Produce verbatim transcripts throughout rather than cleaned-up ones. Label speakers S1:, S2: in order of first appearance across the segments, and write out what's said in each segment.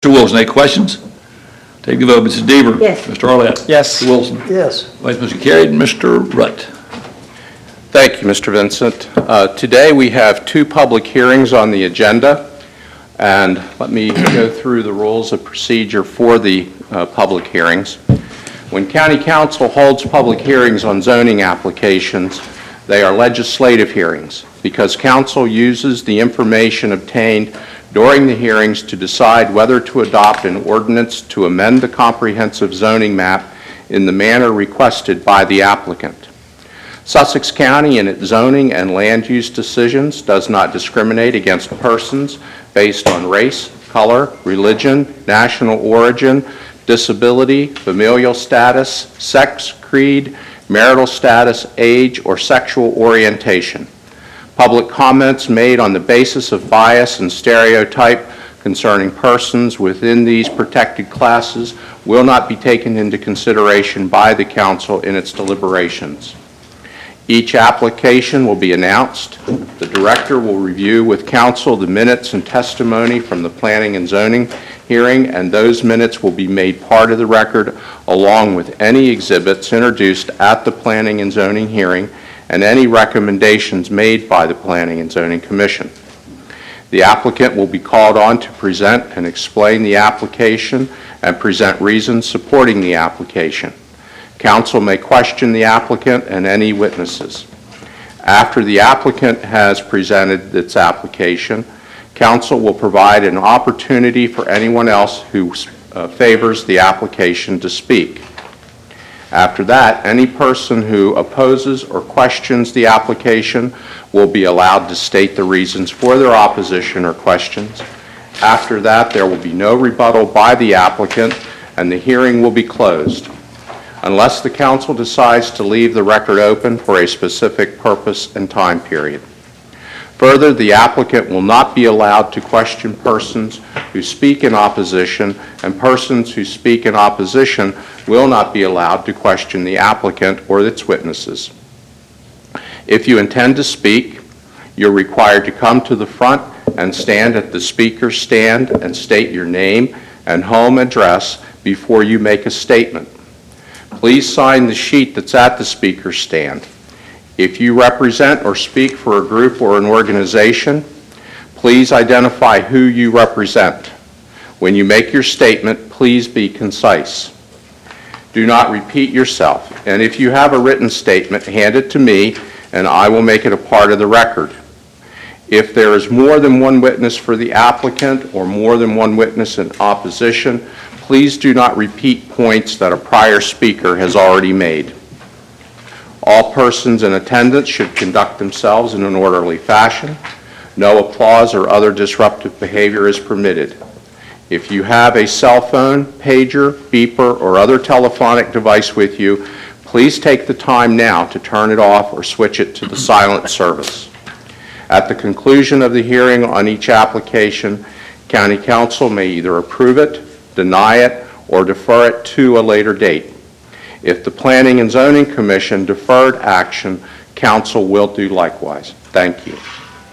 S1: Mister Wilson, any questions? Take the vote. Missus Deaver?
S2: Yes.
S1: Mister Arlett?
S3: Yes.
S1: Mister Wilson?
S2: Yes.
S1: Vice Motion carried. Mister Rutt?
S4: Thank you, Mister Vincent. Uh, today we have two public hearings on the agenda, and let me go through the rules of procedure for the uh, public hearings. When County Council holds public hearings on zoning applications, they are legislative hearings because Council uses the information obtained during the hearings to decide whether to adopt an ordinance to amend the comprehensive zoning map in the manner requested by the applicant. Sussex County, in its zoning and land use decisions, does not discriminate against persons based on race, color, religion, national origin, disability, familial status, sex, creed, marital status, age, or sexual orientation. Public comments made on the basis of bias and stereotype concerning persons within these protected classes will not be taken into consideration by the Council in its deliberations. Each application will be announced. The Director will review with Council the minutes and testimony from the Planning and Zoning hearing, and those minutes will be made part of the record along with any exhibits introduced at the Planning and Zoning hearing and any recommendations made by the Planning and Zoning Commission. The applicant will be called on to present and explain the application and present reasons supporting the application. Council may question the applicant and any witnesses. After the applicant has presented its application, Council will provide an opportunity for anyone else who uh, favors the application to speak. After that, any person who opposes or questions the application will be allowed to state the reasons for their opposition or questions. After that, there will be no rebuttal by the applicant, and the hearing will be closed, unless the Council decides to leave the record open for a specific purpose and time period. Further, the applicant will not be allowed to question persons who speak in opposition, and persons who speak in opposition will not be allowed to question the applicant or its witnesses. If you intend to speak, you're required to come to the front and stand at the speaker's stand and state your name and home address before you make a statement. Please sign the sheet that's at the speaker's stand. If you represent or speak for a group or an organization, please identify who you represent. When you make your statement, please be concise. Do not repeat yourself, and if you have a written statement, hand it to me and I will make it a part of the record. If there is more than one witness for the applicant or more than one witness in opposition, please do not repeat points that a prior speaker has already made. All persons in attendance should conduct themselves in an orderly fashion. No applause or other disruptive behavior is permitted. If you have a cell phone, pager, beeper, or other telephonic device with you, please take the time now to turn it off or switch it to the silent service. At the conclusion of the hearing on each application, County Council may either approve it, deny it, or defer it to a later date. If the Planning and Zoning Commission deferred action, Council will do likewise. Thank you.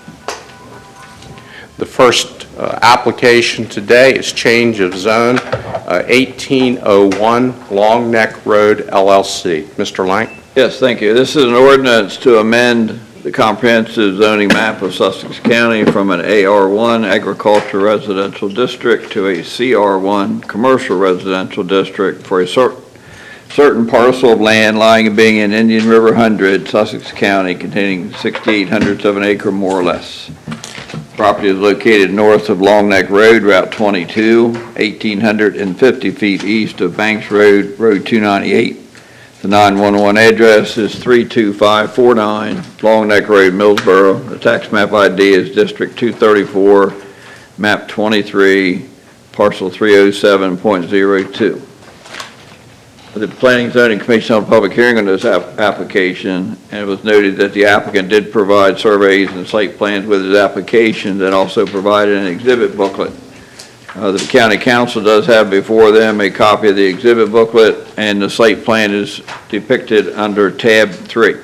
S4: The first uh, application today is change of zone, uh, eighteen oh one Long Neck Road, L L C. Mister Lang?
S5: Yes, thank you. This is an ordinance to amend the comprehensive zoning map of Sussex County from an A R one agricultural residential district to a C R one commercial residential district for a certain certain parcel of land lying and being in Indian River Hundred, Sussex County, containing sixty-eight hundredths of an acre more or less. Property is located north of Long Neck Road, Route twenty-two, one thousand eight hundred fifty feet east of Banks Road, Road two ninety-eight. The nine one one address is three two five four nine, Long Neck Road, Millsboro. The tax map I D is District two thirty-four, Map twenty-three, Parcel three oh seven point oh two. The Planning and Zoning Commission held a public hearing on this ap application, and it was noted that the applicant did provide surveys and site plans with his application, and also provided an exhibit booklet. Uh, the County Council does have before them a copy of the exhibit booklet, and the site plan is depicted under tab three.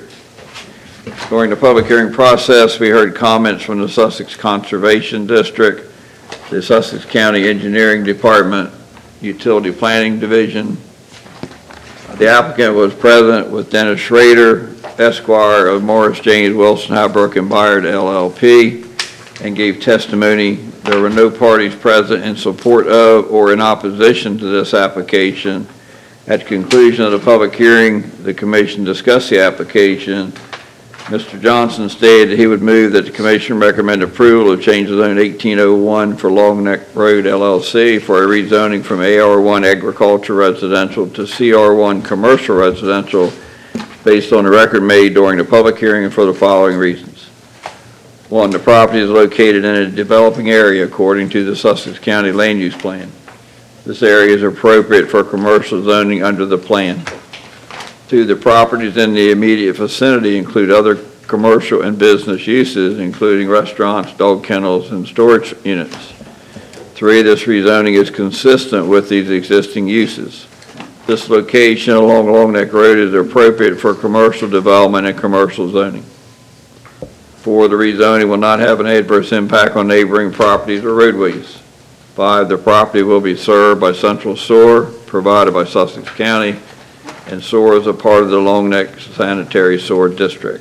S5: During the public hearing process, we heard comments from the Sussex Conservation District, the Sussex County Engineering Department, Utility Planning Division. The applicant was present with Dennis Schrader, Esquire of Morris, James, Wilson, Highbrook, and Byard, L L P, and gave testimony. There were no parties present in support of or in opposition to this application. At the conclusion of the public hearing, the commission discussed the application. Mister Johnson stated that he would move that the commission recommend approval of change of zone eighteen oh one for Long Neck Road L L C for a rezoning from A R one agriculture residential to C R one commercial residential based on the record made during the public hearing and for the following reasons. One, the property is located in a developing area according to the Sussex County Land Use Plan. This area is appropriate for commercial zoning under the plan. Two, the properties in the immediate vicinity include other commercial and business uses, including restaurants, dog kennels, and storage units. Three, this rezoning is consistent with these existing uses. This location along Long Neck Road is appropriate for commercial development and commercial zoning. Four, the rezoning will not have an adverse impact on neighboring properties or roadways. Five, the property will be served by central sewer provided by Sussex County, and sewer is a part of the Long Neck Sanitary Sewer District.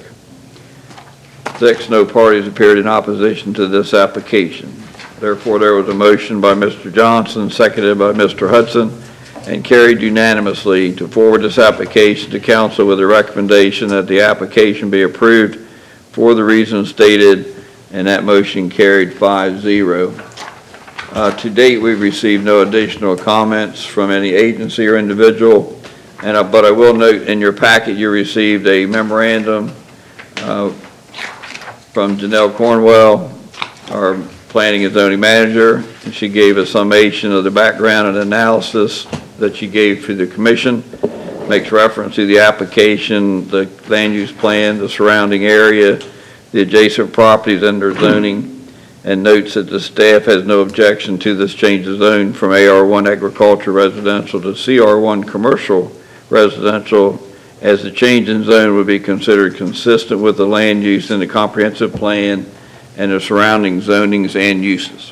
S5: Six, no parties appeared in opposition to this application. Therefore, there was a motion by Mister Johnson, seconded by Mister Hudson, and carried unanimously to forward this application to council with a recommendation that the application be approved for the reasons stated, and that motion carried five zero. Uh, to date, we've received no additional comments from any agency or individual. And, uh, but I will note in your packet you received a memorandum uh, from Janelle Cornwell, our planning and zoning manager, and she gave a summation of the background and analysis that she gave to the commission. Makes reference to the application, the land use plan, the surrounding area, the adjacent properties under zoning, and notes that the staff has no objection to this change of zone from A R one agriculture residential to C R one commercial residential, as the change in zone would be considered consistent with the land use in the comprehensive plan and the surrounding zonings and uses.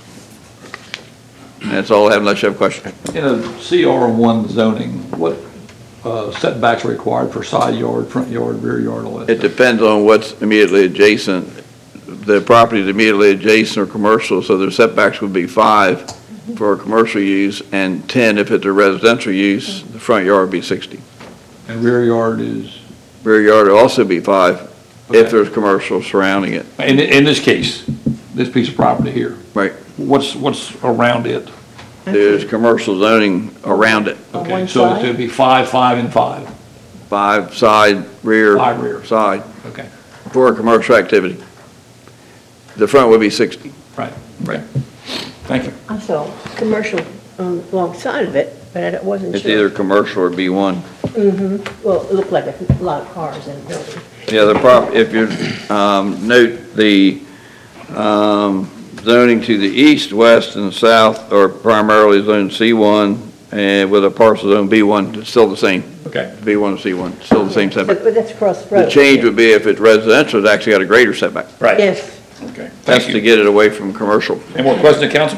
S5: And that's all I have unless you have a question.
S1: In a C R one zoning, what uh, setbacks are required for side yard, front yard, rear yard, all that
S5: It
S1: stuff?
S5: depends on what's immediately adjacent. The property is immediately adjacent or commercial, so their setbacks would be five for a commercial use and ten if it's a residential use. The front yard would be sixty.
S1: And rear yard is?
S5: Rear yard would also be five
S1: Okay.
S5: if there's commercial surrounding it.
S1: In, in this case, this piece of property here.
S5: Right.
S1: What's, what's around it?
S5: There's commercial zoning around it.
S2: On
S1: Okay,
S2: one
S1: so
S2: side?
S1: it would be five, five, and five.
S5: Five side, rear.
S1: Five rear.
S5: Side
S1: Okay,
S5: for a commercial activity. The front would be sixty.
S1: right, right. Thank you.
S2: I saw commercial on the wrong side of it, but I wasn't
S5: It's
S2: sure.
S5: either commercial or B one.
S2: Mm-hmm. Well, it looked like a lot of cars in the building.
S5: Yeah, the prop, if you, um, note the, um, zoning to the east, west, and south are primarily zone C one, and with a parcel zone B one, it's still the same.
S1: Okay.
S5: B one and C one, still the same
S2: But
S5: setback.
S2: but that's across the road.
S5: The change would be if it's residential, it's actually got a greater setback.
S1: Right.
S2: Yes.
S1: Okay,
S5: That's
S1: thank
S5: to
S1: you.
S5: get it away from commercial.
S1: Any more questions, council?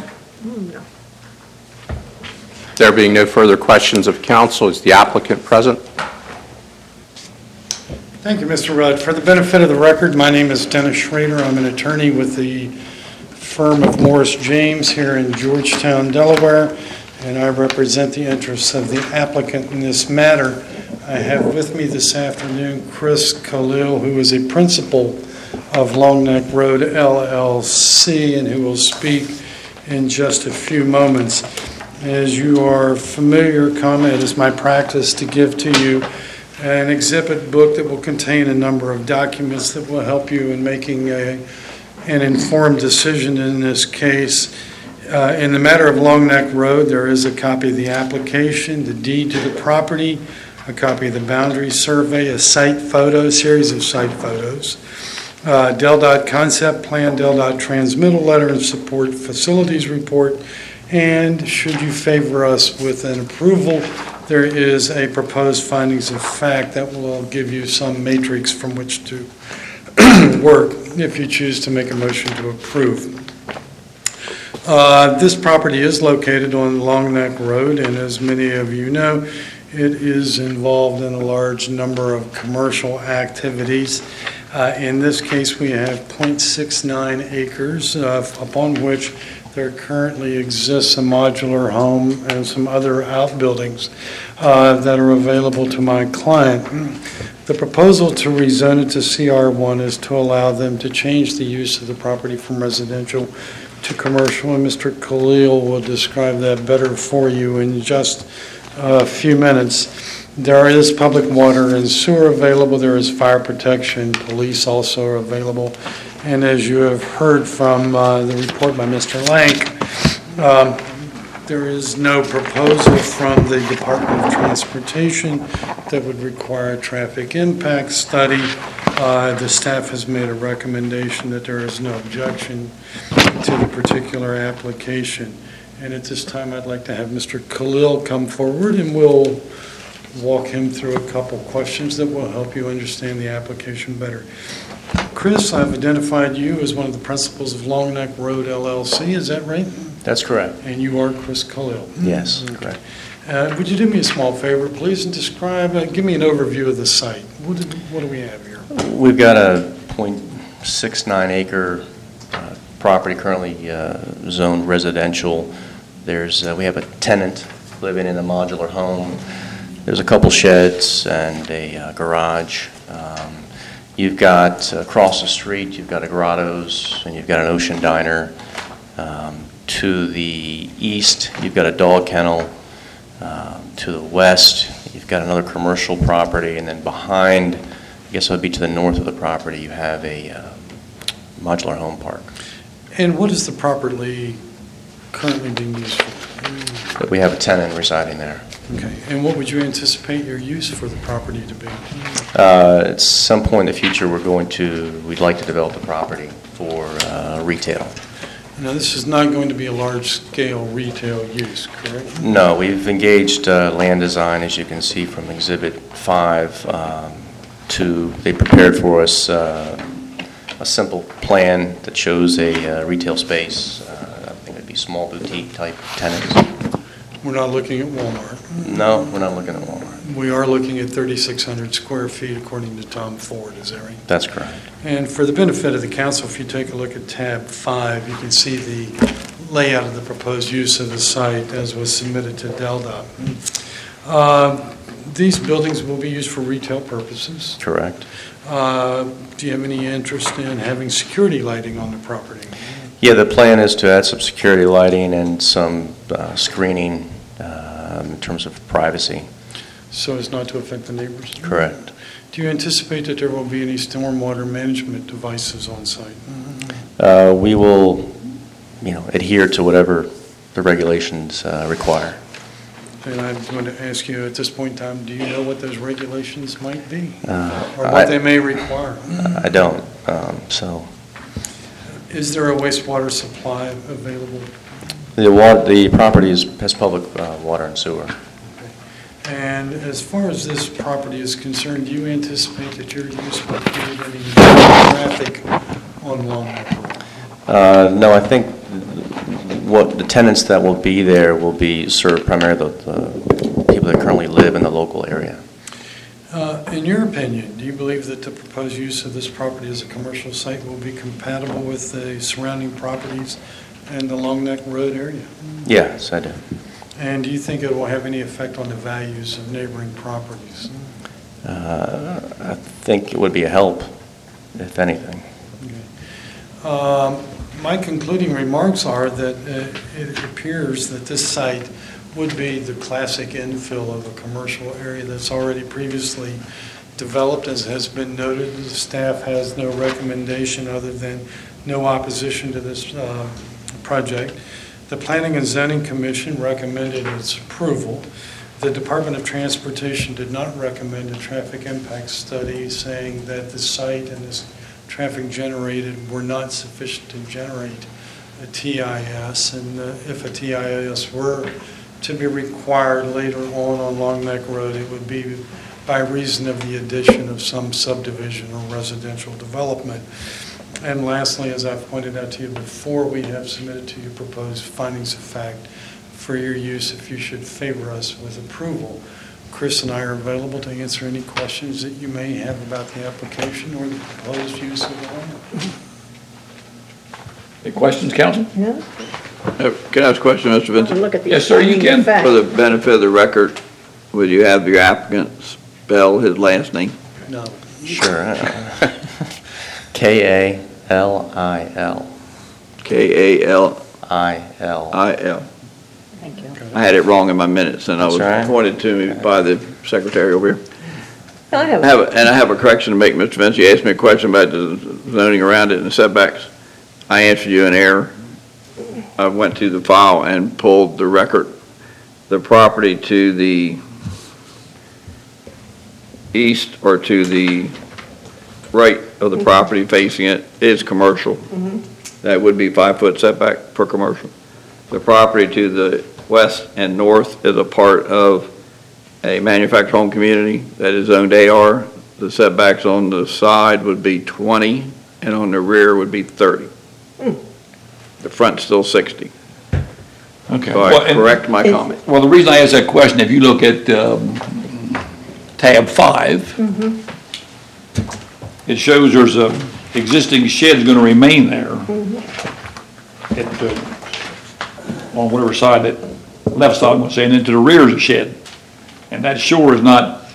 S4: There being no further questions of council, is the applicant present?
S3: Thank you, Mister Rudd. For the benefit of the record, my name is Dennis Schrader. I'm an attorney with the firm of Morris James here in Georgetown, Delaware, and I represent the interests of the applicant in this matter. I have with me this afternoon Chris Khalil, who is a principal of Long Neck Road L L C, and who will speak in just a few moments. As you are familiar, comment, it is my practice to give to you an exhibit book that will contain a number of documents that will help you in making a, an informed decision in this case. Uh, in the matter of Long Neck Road, there is a copy of the application, the deed to the property, a copy of the boundary survey, a site photo, a series of site photos, uh, Del Dot concept plan, Del Dot transmittal letter and support facilities report, and should you favor us with an approval, there is a proposed findings of fact that will give you some matrix from which to work if you choose to make a motion to approve. Uh, This property is located on Long Neck Road, and as many of you know, it is involved in a large number of commercial activities. Uh, In this case, we have zero point six nine acres uh, upon which there currently exists a modular home and some other outbuildings uh, that are available to my client. The proposal to rezone it to C R one is to allow them to change the use of the property from residential to commercial, and Mister Khalil will describe that better for you in just a few minutes. There is public water and sewer available. There is fire protection. Police also are available. And as you have heard from uh, the report by Mister Lank, um, there is no proposal from the Department of Transportation that would require a traffic impact study. Uh, The staff has made a recommendation that there is no objection to the particular application. And at this time, I'd like to have Mister Khalil come forward, and we'll walk him through a couple questions that will help you understand the application better. Chris, I've identified you as one of the principals of Long Neck Road L L C, is that right?
S6: That's correct.
S3: And you are Chris Khalil?
S6: Yes,
S3: Okay.
S6: correct.
S3: Uh, Would you do me a small favor, please, and describe, uh, give me an overview of the site? What do what do we have here?
S6: We've got a point six nine acre uh, property currently uh, zoned residential. There's, uh, we have a tenant living in a modular home. There's a couple sheds and a uh, garage. Um, You've got, uh, across the street, you've got a Grotto's, and you've got an Ocean Diner. Um, To the east, you've got a dog kennel. Uh, To the west, you've got another commercial property, and then behind, I guess it would be to the north of the property, you have a uh, modular home park.
S3: And what is the property currently being used for?
S6: But we have a tenant residing there.
S3: Okay, and what would you anticipate your use for the property to be?
S6: Uh, At some point in the future, we're going to, we'd like to develop the property for uh, retail.
S3: Now, this is not going to be a large-scale retail use, correct?
S6: No, we've engaged uh, Land Design, as you can see from Exhibit five, um, to, they prepared for us uh, a simple plan that shows a uh, retail space. Uh, I think it'd be small boutique-type tenants.
S3: We're not looking at Walmart.
S6: No, we're not looking at Walmart.
S3: We are looking at thirty-six hundred square feet, according to Tom Ford, is that right?
S6: That's correct.
S3: And for the benefit of the council, if you take a look at tab five, you can see the layout of the proposed use of the site as was submitted to DelDOT. Uh, These buildings will be used for retail purposes.
S6: Correct.
S3: Uh, Do you have any interest in having security lighting on the property?
S6: Yeah, the plan is to add some security lighting and some uh, screening uh, in terms of privacy.
S3: So as not to affect the neighbors?
S6: Correct.
S3: Do you anticipate that there will be any stormwater management devices on site?
S6: Uh, We will, you know, adhere to whatever the regulations uh, require.
S3: And I'm going to ask you at this point in time, do you know what those regulations might be?
S6: Uh,
S3: Or what
S6: I-
S3: they may require?
S6: I don't, um, so.
S3: Is there a wastewater supply available?
S6: The water, the property is, has public uh, water and sewer.
S3: And as far as this property is concerned, do you anticipate that your use will create any traffic on Long Neck Road?
S6: Uh, No, I think what, the tenants that will be there will be served primarily the the people that currently live in the local area.
S3: Uh, In your opinion, do you believe that the proposed use of this property as a commercial site will be compatible with the surrounding properties and the Long Neck Road area?
S6: Yes, I do.
S3: And do you think it will have any effect on the values of neighboring properties?
S6: Uh, I think it would be a help, if anything.
S3: Um, My concluding remarks are that uh, it appears that this site would be the classic infill of a commercial area that's already previously developed, as has been noted. The staff has no recommendation other than no opposition to this uh, project. The Planning and Zoning Commission recommended its approval. The Department of Transportation did not recommend a traffic impact study, saying that the site and this traffic generated were not sufficient to generate a T I S, and uh, if a T I S were to be required later on on Long Neck Road, it would be by reason of the addition of some subdivision or residential development. And lastly, as I've pointed out to you before, we have submitted to you proposed findings of fact for your use if you should favor us with approval. Chris and I are available to answer any questions that you may have about the application or the proposed use of the land.
S1: Any questions, council?
S2: No?
S5: Uh, Can I ask a question, Mister
S2: I'll
S5: Vincent?
S2: look at the.
S1: Yes, sir, you
S2: findings of
S1: can.
S2: fact.
S5: For the benefit of the record, would you have your applicant spell his last name?
S3: No.
S6: Sure. K A L I L.
S5: K A L
S6: I L.
S5: I L.
S2: Thank you.
S5: I had it wrong in my minutes, and I
S6: That's
S5: was
S6: right.
S5: pointed to me by the secretary over here.
S2: I
S5: I
S2: have,
S5: have, a- and I have a correction to make, Mister Vince. You asked me a question about the zoning around it and the setbacks. I answered you in error. I went to the file and pulled the record. The property to the east or to the right of the property facing it is commercial. That would be five-foot setback for commercial. The property to the west and north is a part of a manufactured home community that is zoned A R. The setbacks on the side would be twenty, and on the rear would be thirty. The front's still sixty.
S1: Okay.
S5: So
S1: Well,
S5: I
S1: and-
S5: correct my
S2: Is-
S5: comment.
S1: Well, the reason I asked that question, if you look at um, tab five, it shows there's a existing shed going to remain there. At, uh, on whatever side, that left side, I'm going to say, and then to the rear is a shed. And that shore is not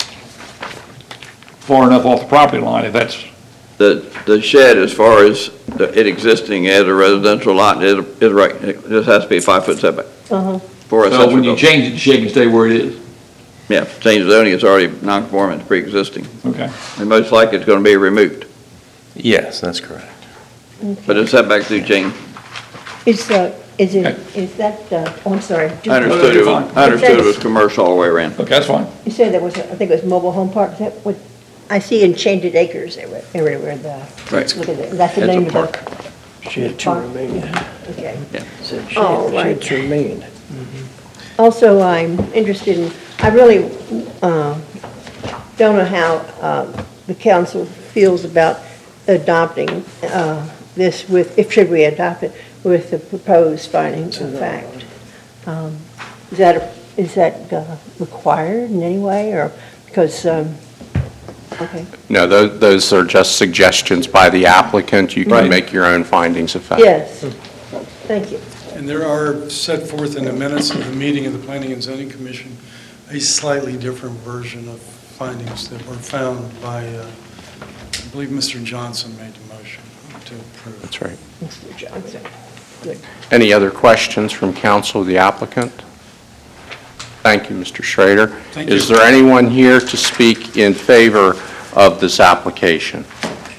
S1: far enough off the property line, if that's,
S5: The, the shed, as far as the- it existing as a residential lot, is, is right. It just has to be a five-foot setback
S2: uh-huh.
S5: for a
S1: so
S5: accessory
S1: when you
S5: building.
S1: change it, the shed can stay where it is.
S5: Yeah, change the zoning, it's already non-conforming, it's pre-existing.
S1: Okay.
S5: And most likely it's going to be removed.
S6: Yes, that's correct.
S5: But the setbacks do change.
S2: Is, uh, is it,
S1: Okay.
S2: is that, uh, oh, I'm sorry. Do-
S5: I understood it was, I understood it was commercial all the way around.
S1: Okay, that's fine.
S2: You said there was, a- I think it was mobile home park, is that what, I see Enchanted Acres everywhere, everywhere, the,
S5: Right.
S2: look at that, that's the
S5: It's a
S2: name of the.
S5: park.
S7: Shed to
S2: Park.
S7: remain.
S2: Okay.
S7: Said
S2: Oh,
S7: shed,
S2: right.
S7: shed to remain.
S2: Also, I'm interested in, I really uh, don't know how uh, the council feels about adopting uh, this with, if should we adopt it, with the proposed findings of fact. Um, Is that, a- is that uh, required in any way, or, because, um, okay,
S4: No, tho- those are just suggestions by the applicant. You
S1: Right.
S4: can make your own findings of fact.
S2: yes, thank you.
S3: And there are set forth in the minutes of the meeting of the Planning and Zoning Commission, a slightly different version of findings that were found by, uh, I believe Mister Johnson made the motion to approve.
S4: That's right.
S2: Mister Johnson. Good.
S4: Any other questions from council of the applicant? Thank you, Mister Schrader.
S3: Thank
S4: Is
S3: you.
S4: there anyone here to speak in favor of this application?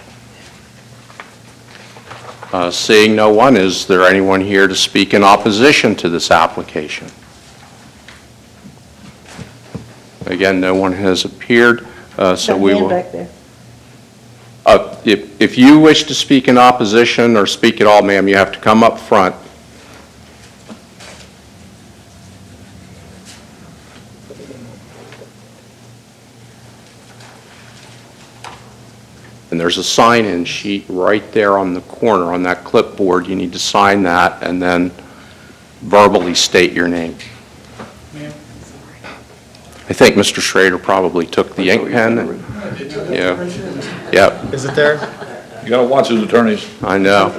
S4: Uh, Seeing no one, is there anyone here to speak in opposition to this application? Again, no one has appeared, uh, so
S2: That
S4: we
S2: man
S4: will...
S2: back there.
S4: Uh, If if you wish to speak in opposition or speak at all, ma'am, you have to come up front. And there's a sign-in sheet right there on the corner on that clipboard. You need to sign that and then verbally state your name.
S3: Ma'am?
S4: I think Mister Schrader probably took the ink pen. and- Yeah, yeah,
S8: Is it there?
S1: You gotta watch those attorneys.
S4: I know.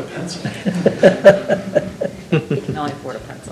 S9: You can only afford a pencil.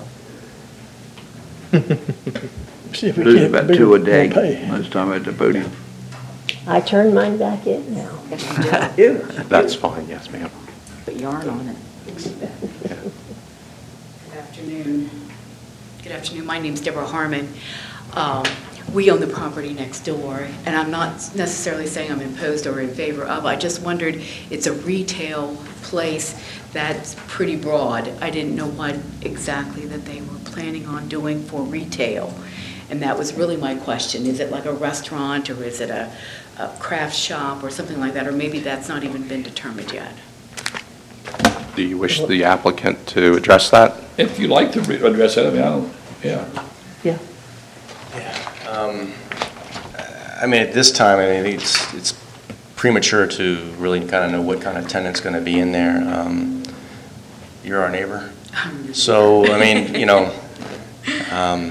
S7: See if we
S5: Lose
S7: can't
S5: about
S7: beat
S5: two a
S7: it.
S5: day
S7: We'll pay.
S5: most time at the podium.
S2: I turned mine back in now.
S9: Yes, you do.
S4: That's fine, yes, ma'am.
S9: Put yarn on it.
S10: Good afternoon. Good afternoon. My name's Deborah Harmon. Um, We own the property next door, and I'm not necessarily saying I'm opposed or in favor of. I just wondered, it's a retail place that's pretty broad. I didn't know what exactly that they were planning on doing for retail. And that was really my question. Is it like a restaurant, or is it a a craft shop or something like that? Or maybe that's not even been determined yet.
S4: Do you wish the applicant to address that?
S1: If you like to re- address that, I mean, I don't, yeah.
S2: Yeah.
S6: Um, I mean, at this time, I mean, it's it's premature to really kind of know what kind of tenant's going to be in there. Um, You're our neighbor. So, I mean, you know, um,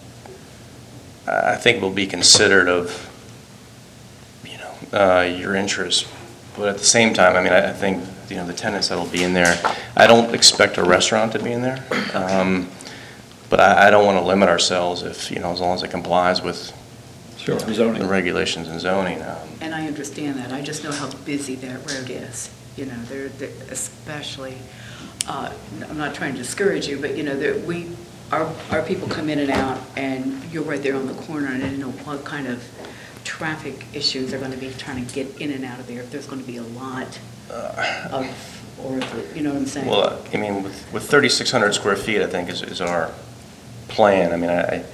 S6: I think we'll be considerate of, you know, uh, your interest. But at the same time, I mean, I I think, you know, the tenants that'll be in there, I don't expect a restaurant to be in there. Um, But I, I don't want to limit ourselves if, you know, as long as it complies with
S1: Sure,
S6: the
S1: zoning.
S6: regulations and zoning. um,
S10: And I understand that. I just know how busy that road is. You know, they're, they're especially, uh, I'm not trying to discourage you, but, you know, there, we, our, our people come in and out, and you're right there on the corner, and I didn't know what kind of traffic issues are going to be trying to get in and out of there, if there's going to be a lot of, or, if it- you know what I'm saying?
S6: Well, I mean, with with thirty-six hundred square feet, I think is is our plan. I mean, I, I-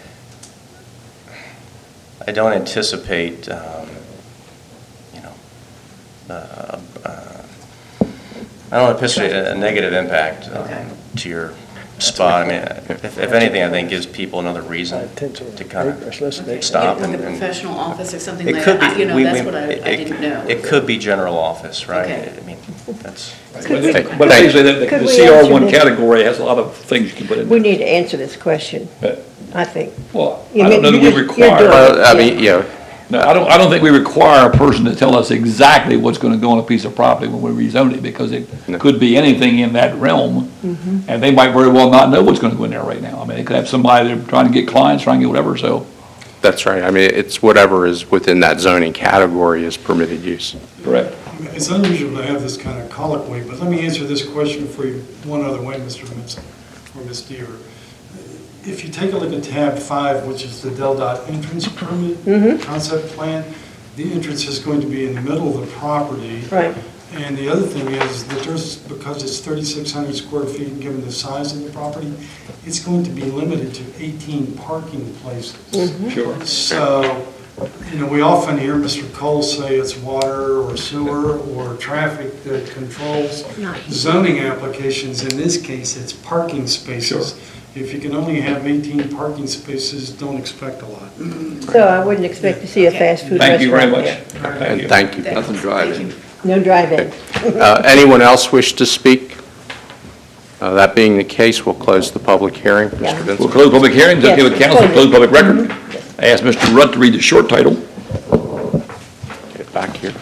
S6: I don't anticipate, um, you know, uh, uh, I don't anticipate a a negative impact um,
S10: Okay.
S6: to your spot. I mean, if if anything, I think gives people another reason to kind
S7: Acres, less than
S6: of
S7: acres.
S6: stop
S10: Like
S6: and...
S10: a
S6: and-
S10: professional office or something
S6: It
S10: like
S6: could
S10: that?
S6: be.
S10: You know,
S6: we-
S10: that's
S6: we-
S10: what I,
S6: it-
S10: I didn't know.
S6: It could be general office, right?
S10: Okay.
S6: I mean, that's...
S2: Could we-
S1: But basically, the
S2: Could
S1: the
S2: we
S1: C R
S2: answer
S1: one
S2: this?
S1: category has a lot of things you can put in
S2: We
S1: there.
S2: need to answer this question,
S1: But-
S2: I think.
S1: Well,
S2: You
S1: I don't
S2: mean-
S1: know that
S2: you
S1: we
S2: just- you're
S1: require,
S2: doing it.
S4: Well, I mean, you know,
S1: no, I don't, I don't think we require a person to tell us exactly what's gonna go on a piece of property when we rezone it, because it
S4: No.
S1: could be anything in that realm, and they might very well not know what's gonna go in there right now. I mean, they could have somebody they're trying to get clients, trying to get whatever, so,
S4: that's right. I mean, it's whatever is within that zoning category is permitted use.
S1: correct.
S3: It's unusual to have this kind of colloquy, but let me answer this question for you one other way, Mister Vincent, or Miz Deaver. If you take a look at tab five, which is the Del Dot entrance permit concept plan, the entrance is going to be in the middle of the property.
S2: Right.
S3: And the other thing is that there's, because it's thirty-six hundred square feet, and given the size of the property, it's going to be limited to eighteen parking places.
S1: Sure.
S3: So, you know, we often hear Mister Cole say it's water or sewer or traffic that controls zoning applications. In this case, it's parking spaces. If you can only have eighteen parking spaces, don't expect a lot.
S2: So I wouldn't expect to see a fast food
S1: Thank you very
S2: restaurant
S1: much.
S2: there.
S1: Thank
S4: And
S1: you.
S4: thank you.
S5: Nothing driving.
S2: No drive-in.
S4: Uh, Anyone else wish to speak? Uh, That being the case, we'll close the public hearing. Mister
S2: Yeah.
S1: We'll
S4: Vincent?
S1: close public hearings, okay with
S2: Yes,
S1: council,
S2: close
S1: close
S2: it.
S1: public record. I ask Mister Rutt to read the short title.
S4: Get back here.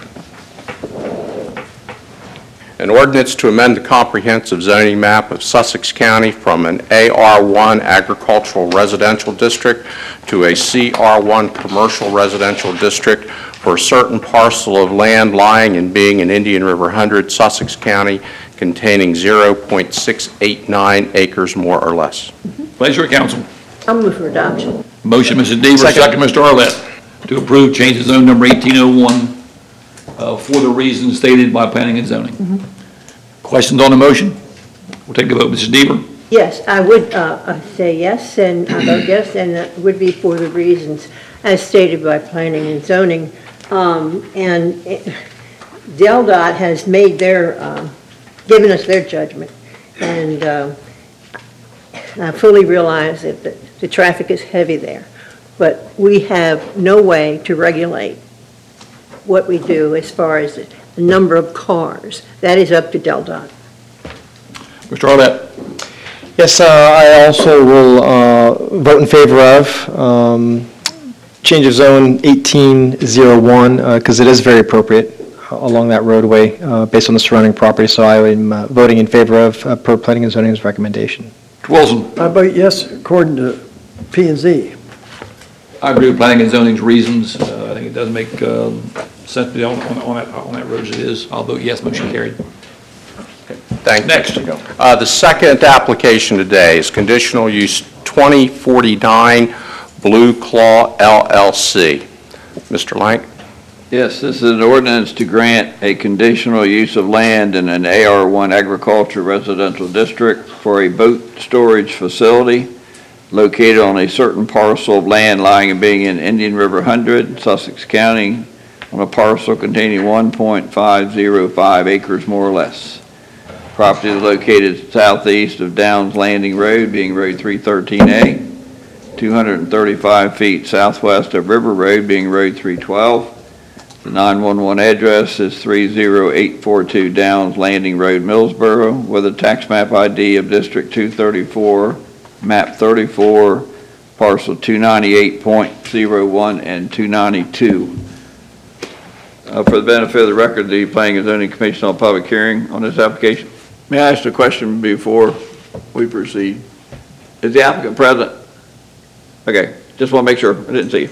S4: An ordinance to amend the comprehensive zoning map of Sussex County from an A R one agricultural residential district to a C R one commercial residential district for a certain parcel of land lying and being in Indian River one hundred, Sussex County, containing zero point six eight nine acres more or less.
S1: Pleasure of council.
S2: I'll move for adoption.
S1: Motion, Missus Deaver, second, Mister Arlett, to approve change of zone number eighteen oh one uh, for the reasons stated by planning and zoning. Questions on the motion? We'll take a vote. Missus Deaver?
S2: Yes, I would uh, uh, say yes, and I vote yes, and that would be for the reasons as stated by planning and zoning. Um, And it- Del Dot has made their, um, given us their judgment, and um, I fully realize that the- the traffic is heavy there, but we have no way to regulate what we do as far as the the number of cars. That is up to Del Dot.
S1: Mister Arlett?
S7: Yes, uh, I also will uh, vote in favor of um, change of zone eighteen oh one, because it is very appropriate uh, along that roadway uh, based on the surrounding property, so I am uh, voting in favor of uh, per planning and zoning's recommendation.
S1: Mister Wilson?
S8: I vote yes, according to P and Z.
S1: I agree with planning and zoning's reasons. Uh, I think it does make um, sense to be on on that, on that road as it is. I'll vote yes, motion carried.
S4: Thank you.
S1: Next.
S4: Uh, The second application today is conditional use twenty forty-nine Blue Claw L L C. Mister Lank?
S5: Yes, this is an ordinance to grant a conditional use of land in an A R one agriculture residential district for a boat storage facility located on a certain parcel of land lying and being in Indian River one hundred, Sussex County, on a parcel containing one point five oh five acres more or less. Property is located southeast of Downs Landing Road, being Road three thirteen A, two hundred thirty-five feet southwest of River Road, being Road three twelve, The nine one one address is three zero eight four two Downs Landing Road, Millsboro, with a tax map I D of District two thirty-four, map thirty-four, parcel two ninety-eight point zero one and two ninety-two. Uh, For the benefit of the record, the Planning and Zoning Commission on public hearing on this application. May I ask a question before we proceed? Is the applicant present? Okay, just want to make sure. I didn't see you.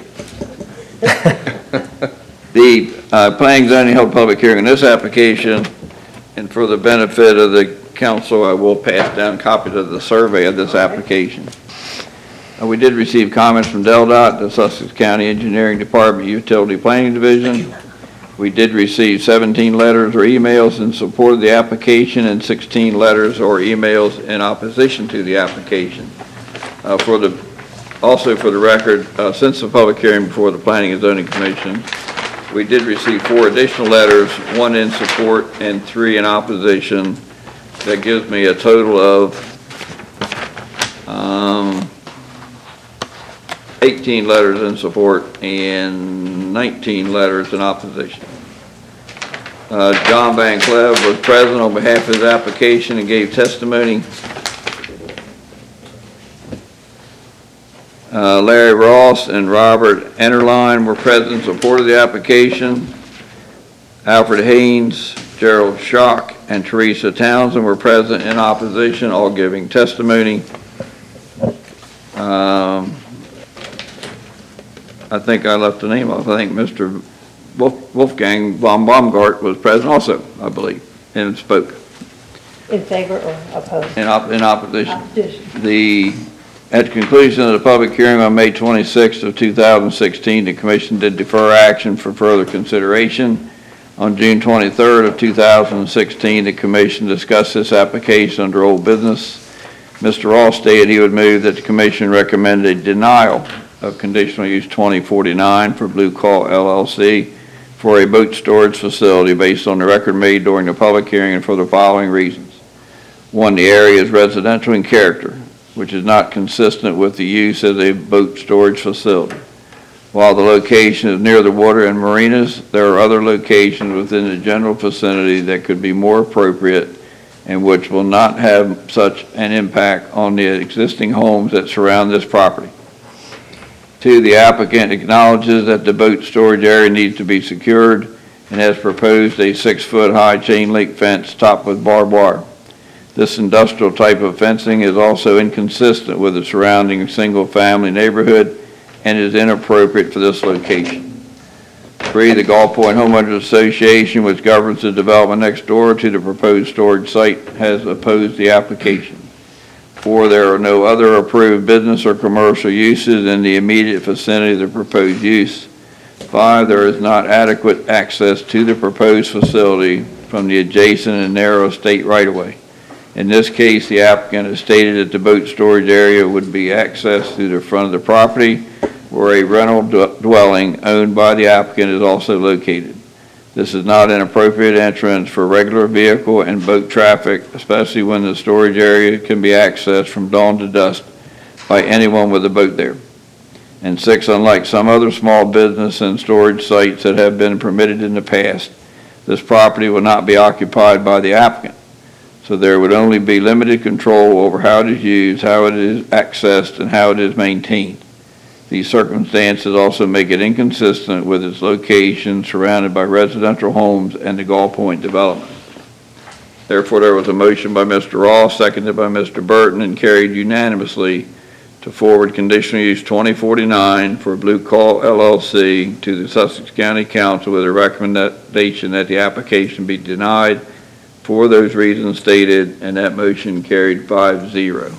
S5: The uh, Planning and Zoning held a public hearing on this application, and for the benefit of the council, I will pass down copies of the survey of this application. Uh, We did receive comments from Del Dot, the Sussex County Engineering Department Utility Planning Division. We did receive seventeen letters or emails in support of the application and sixteen letters or emails in opposition to the application. Uh, For the, also for the record, uh, since the public hearing before the Planning and Zoning Commission, we did receive four additional letters, one in support and three in opposition. That gives me a total of um, eighteen letters in support and nineteen letters in opposition. Uh, John Van Clev was present on behalf of his application and gave testimony. Uh, Larry Ross and Robert Enterline were present in support of the application. Alfred Haynes, Gerald Schock, and Teresa Townsend were present in opposition, all giving testimony. Um, I think I left the name off. I think Mister Wolf, Wolfgang von Baumgart was present also, I believe, and spoke
S2: In favor or opposed?
S5: in, op, in opposition.
S2: Opposition.
S5: The At the conclusion of the public hearing on May twenty-sixth of two thousand sixteen, the commission did defer action for further consideration. On June twenty-third of two thousand sixteen, the commission discussed this application under old business. Mister Ross stated he would move that the commission recommend a denial of conditional use twenty forty-nine for Blue Call L L C for a boat storage facility based on the record made during the public hearing and for the following reasons. One, the area is residential in character, which is not consistent with the use as a boat storage facility. While the location is near the water and marinas, there are other locations within the general vicinity that could be more appropriate and which will not have such an impact on the existing homes that surround this property. Two, the applicant acknowledges that the boat storage area needs to be secured and has proposed a six-foot high chain link fence topped with barbed wire. This industrial type of fencing is also inconsistent with the surrounding single-family neighborhood and is inappropriate for this location. Three, the Gulf Point Homeowners Association, which governs the development next door to the proposed storage site, has opposed the application. Four, there are no other approved business or commercial uses in the immediate vicinity of the proposed use. Five, there is not adequate access to the proposed facility from the adjacent and narrow state right-of-way. In this case, the applicant has stated that the boat storage area would be accessed through the front of the property, where a rental dwelling owned by the applicant is also located. This is not an appropriate entrance for regular vehicle and boat traffic, especially when the storage area can be accessed from dawn to dusk by anyone with a boat there. And six, unlike some other small business and storage sites that have been permitted in the past, this property will not be occupied by the applicant. So there would only be limited control over how it is used, how it is accessed, and how it is maintained. These circumstances also make it inconsistent with its location surrounded by residential homes and the Gulf Point development. Therefore, there was a motion by Mister Ross, seconded by Mister Burton, and carried unanimously to forward conditional use twenty forty-nine for Blue Call L L C to the Sussex County Council with a recommendation that the application be denied for those reasons stated, and that motion carried five zero.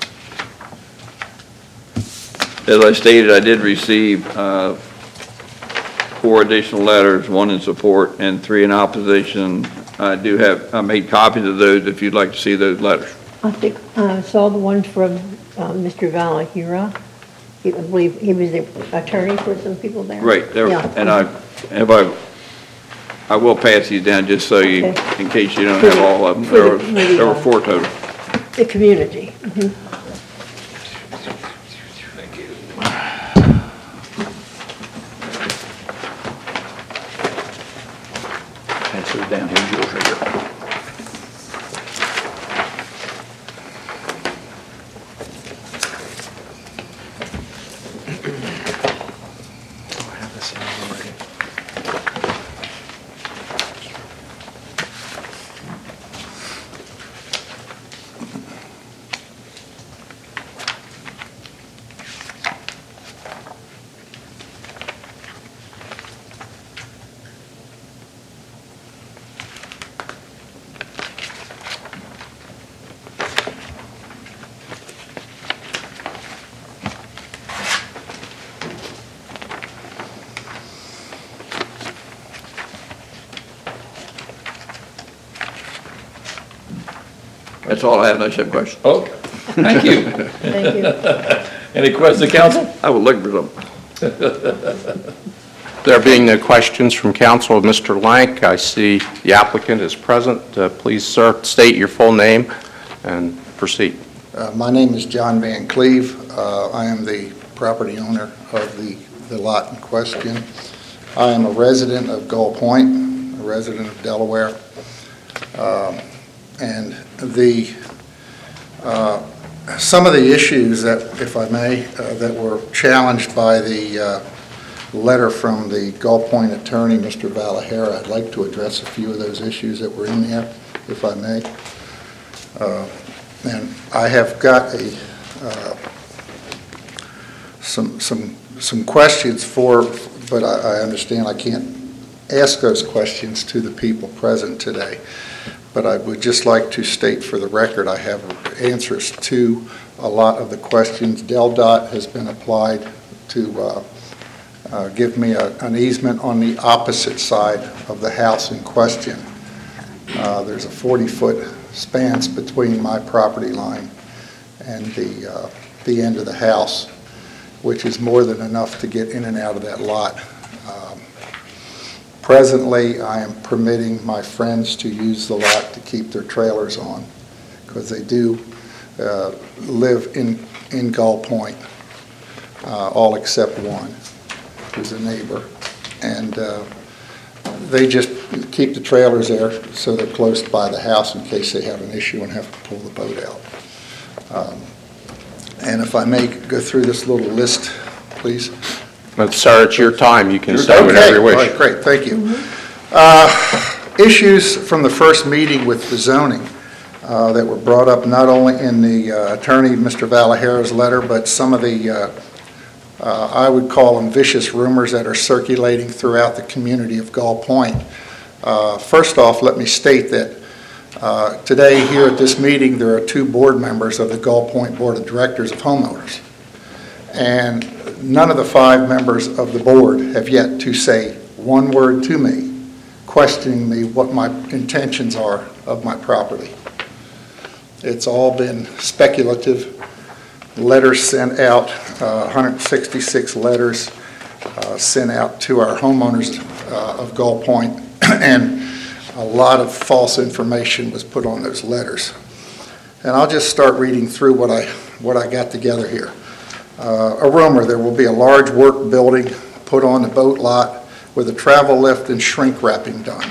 S5: As I stated, I did receive uh, four additional letters, one in support and three in opposition. I do have, I made copies of those if you'd like to see those letters.
S2: I think I saw the one from uh, Mister Valahira. I believe he was the attorney for some people there.
S5: Right, there,
S2: Yeah.
S5: and I, if I, I will pass these down just so you,
S2: Okay.
S5: in case you don't
S2: For
S5: have
S2: the-
S5: all of them.
S2: for
S5: There
S2: the
S5: were,
S2: committee,
S5: there were
S2: uh,
S5: four total.
S2: The community. Mhm.
S5: That's all I have, no ship question.
S1: Oh, thank you.
S2: Thank you.
S1: Any questions, council?
S5: I would look for some.
S4: There being no questions from council, Mister Lank, I see the applicant is present. Uh, Please, sir, state your full name and proceed.
S11: Uh, My name is John Van Cleve. Uh, I am the property owner of the the lot in question. I am a resident of Gull Point, a resident of Delaware. Um, And the, uh, some of the issues that, if I may, uh, that were challenged by the uh, letter from the Gull Point attorney, Mister Valahera, I'd like to address a few of those issues that were in there, if I may. Uh, And I have got a, uh, some, some, some questions for, but I, I understand I can't ask those questions to the people present today. But I would just like to state for the record, I have answers to a lot of the questions. DelDOT has been applied to uh, uh, give me a, an easement on the opposite side of the house in question. Uh, there's a forty-foot span between my property line and the, uh, the end of the house, which is more than enough to get in and out of that lot. Um, Presently, I am permitting my friends to use the lot to keep their trailers on, because they do uh, live in, in Gull Point, uh, all except one, who's a neighbor. And uh, they just keep the trailers there so they're close by the house in case they have an issue and have to pull the boat out. Um, And if I may go through this little list, please.
S4: But, sir, it's your time. You can say whatever you
S11: Okay, all
S4: wish.
S11: right, great, thank you. Uh, Issues from the first meeting with the zoning uh, that were brought up not only in the uh, attorney, Mister Valahera's letter, but some of the, uh, uh, I would call them vicious rumors that are circulating throughout the community of Gull Point. Uh, First off, let me state that uh, today here at this meeting, there are two board members of the Gull Point Board of Directors of Homeowners. And none of the five members of the board have yet to say one word to me, questioning me what my intentions are of my property. It's all been speculative. Letters sent out, uh, one hundred sixty-six letters uh, sent out to our homeowners uh, of Gull Point, and a lot of false information was put on those letters. And I'll just start reading through what I, what I got together here. Uh, a rumor, there will be a large work building put on the boat lot with a travel lift and shrink wrapping done.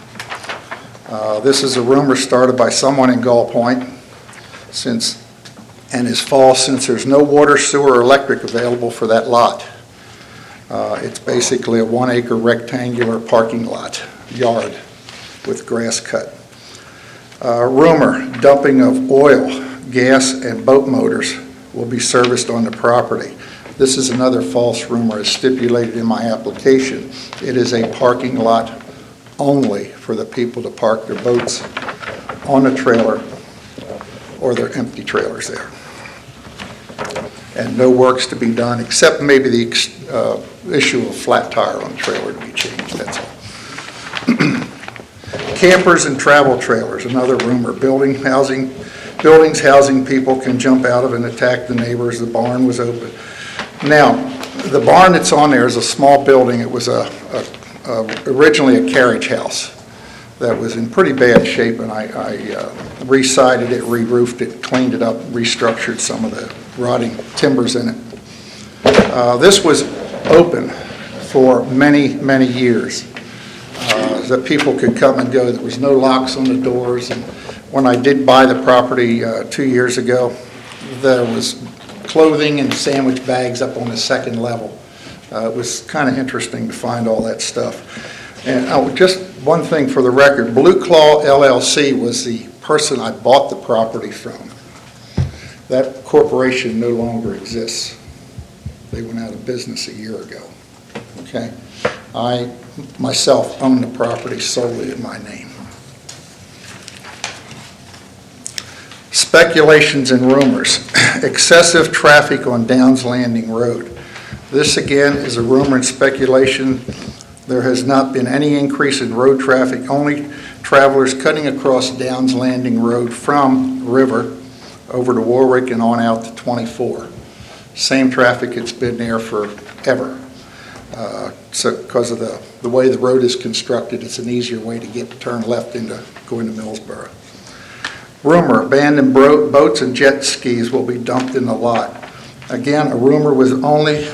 S11: Uh, this is a rumor started by someone in Gull Point since, and is false since there's no water, sewer, or electric available for that lot. Uh, it's basically a one acre rectangular parking lot, yard with grass cut. Uh, rumor, dumping of oil, gas, and boat motors will be serviced on the property. This is another false rumor as stipulated in my application. It is a parking lot only for the people to park their boats on a trailer or their empty trailers there. And no work's to be done except maybe the uh, issue of a flat tire on the trailer to be changed, that's all. Campers and travel trailers, another rumor. Building, housing, buildings housing people can jump out of and attack the neighbors. The barn was open. Now, the barn that's on there is a small building. It was a, a, a originally a carriage house that was in pretty bad shape, and I, I uh, re-sided it, re-roofed it, cleaned it up, restructured some of the rotting timbers in it. Uh, this was open for many, many years. Uh, that people could come and go. There was no locks on the doors. And when I did buy the property uh, two years ago, there was clothing and sandwich bags up on the second level. Uh, it was kind of interesting to find all that stuff. And oh, just one thing for the record, Blue Claw L L C was the person I bought the property from. That corporation no longer exists. They went out of business a year ago. Okay? I myself own the property solely in my name. Speculations and rumors. Excessive traffic on Downs Landing Road. This again is a rumor and speculation. There has not been any increase in road traffic. Only travelers cutting across Downs Landing Road from River over to Warwick and on out to twenty-four. Same traffic, it's been there forever. Uh, so because of the, the way the road is constructed, it's an easier way to get turn left into going to Millsboro. Rumor, abandoned bro- boats and jet skis will be dumped in the lot. Again, a rumor was only,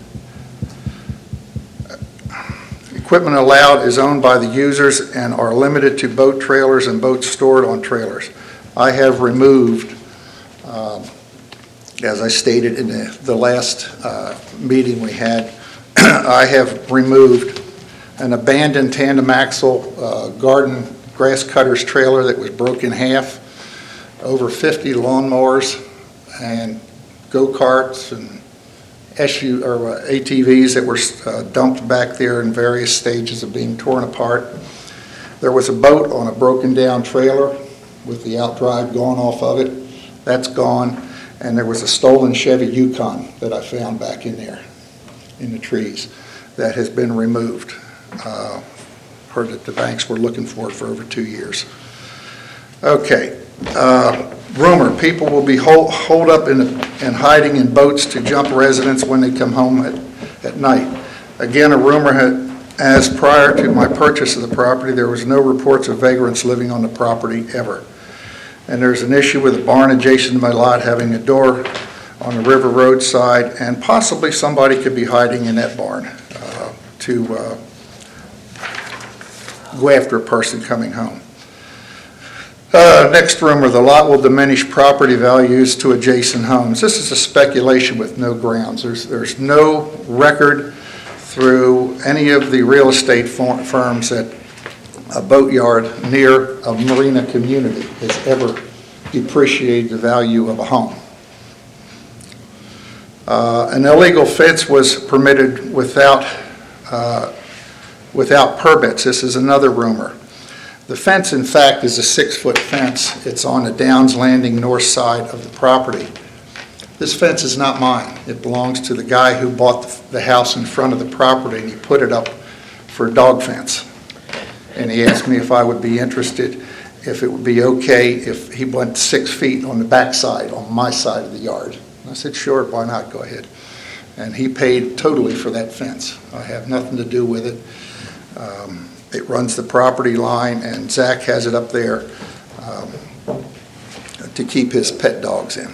S11: equipment allowed is owned by the users and are limited to boat trailers and boats stored on trailers. I have removed, um, as I stated in the, the last uh, meeting we had, I have removed an abandoned tandem axle uh, garden grass cutter's trailer that was broke in half, over fifty lawnmowers and go-karts and S U or uh, A T Vs that were uh, dumped back there in various stages of being torn apart. There was a boat on a broken down trailer with the outdrive gone off of it. That's gone. And there was a stolen Chevy Yukon that I found back in there in the trees that has been removed. Uh, heard that the banks were looking for it for over two years. Okay. Uh, rumor, people will be hold, hold up in, and hiding in boats to jump residents when they come home at, at night. Again, a rumor had, as prior to my purchase of the property, there was no reports of vagrants living on the property ever. And there's an issue with a barn adjacent to my lot having a door on the river road side, and possibly somebody could be hiding in that barn uh, to uh, go after a person coming home. Uh, next rumor, the lot will diminish property values to adjacent homes. This is a speculation with no grounds. There's, there's no record through any of the real estate firms that a boatyard near a marina community has ever depreciated the value of a home. Uh, an illegal fence was permitted without, uh, without permits. This is another rumor. The fence, in fact, is a six-foot fence. It's on the Downs Landing north side of the property. This fence is not mine. It belongs to the guy who bought the, the house in front of the property, and he put it up for a dog fence. And he asked me if I would be interested, if it would be okay if he went six feet on the back side, on my side of the yard. And I said, sure, why not? Go ahead. And he paid totally for that fence. I have nothing to do with it. Um, It runs the property line, and Zach has it up there um, to keep his pet dogs in.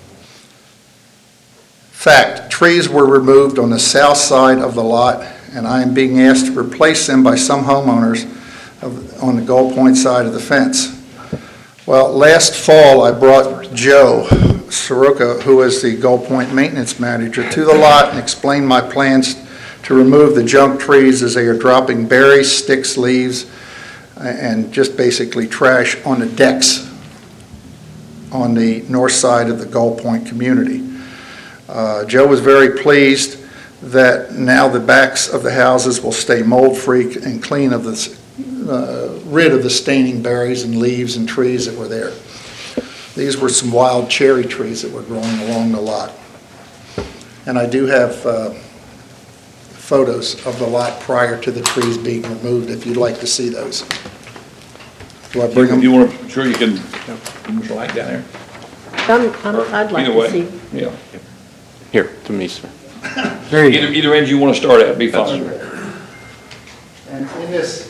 S11: Fact, trees were removed on the south side of the lot, and I am being asked to replace them by some homeowners of, on the Gull Point side of the fence. Well, last fall I brought Joe Soroka, who is the Gull Point maintenance manager, to the lot and explained my plans to remove the junk trees as they are dropping berries, sticks, leaves, and just basically trash on the decks on the north side of the Gull Point community. Uh, Joe was very pleased that now the backs of the houses will stay mold-free and clean of this, uh, rid of the staining berries and leaves and trees that were there. These were some wild cherry trees that were growing along the lot. And I do have uh, photos of the lot prior to the trees being removed, if you'd like to see those. Do I bring them?
S1: You want to, sure you can, put your light down there.
S2: I'm, I'm, I'd like
S1: Either
S2: to see.
S1: way, yeah.
S4: Here, to me, sir.
S7: There you
S1: Either,
S7: go.
S1: either end you want to start at, be fine.
S11: And in this,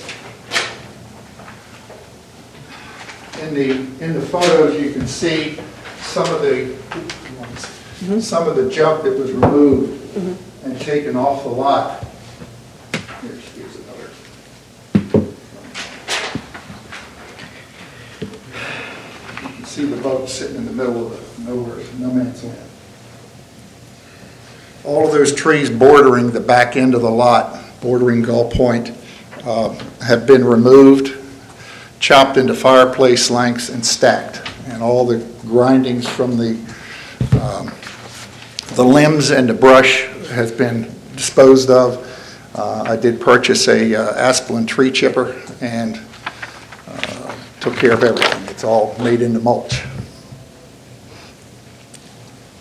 S11: in the, in the photos, you can see some of the, some of the junk that was removed and taken off the lot. Here's, here's another. You can see the boat sitting in the middle of the nowhere, no man's land. All of those trees bordering the back end of the lot, bordering Gull Point, uh, have been removed, chopped into fireplace lengths, and stacked. And all the grindings from the um, the limbs and the brush has been disposed of. Uh, I did purchase a uh, Asplin tree chipper and uh, took care of everything. It's all made into mulch.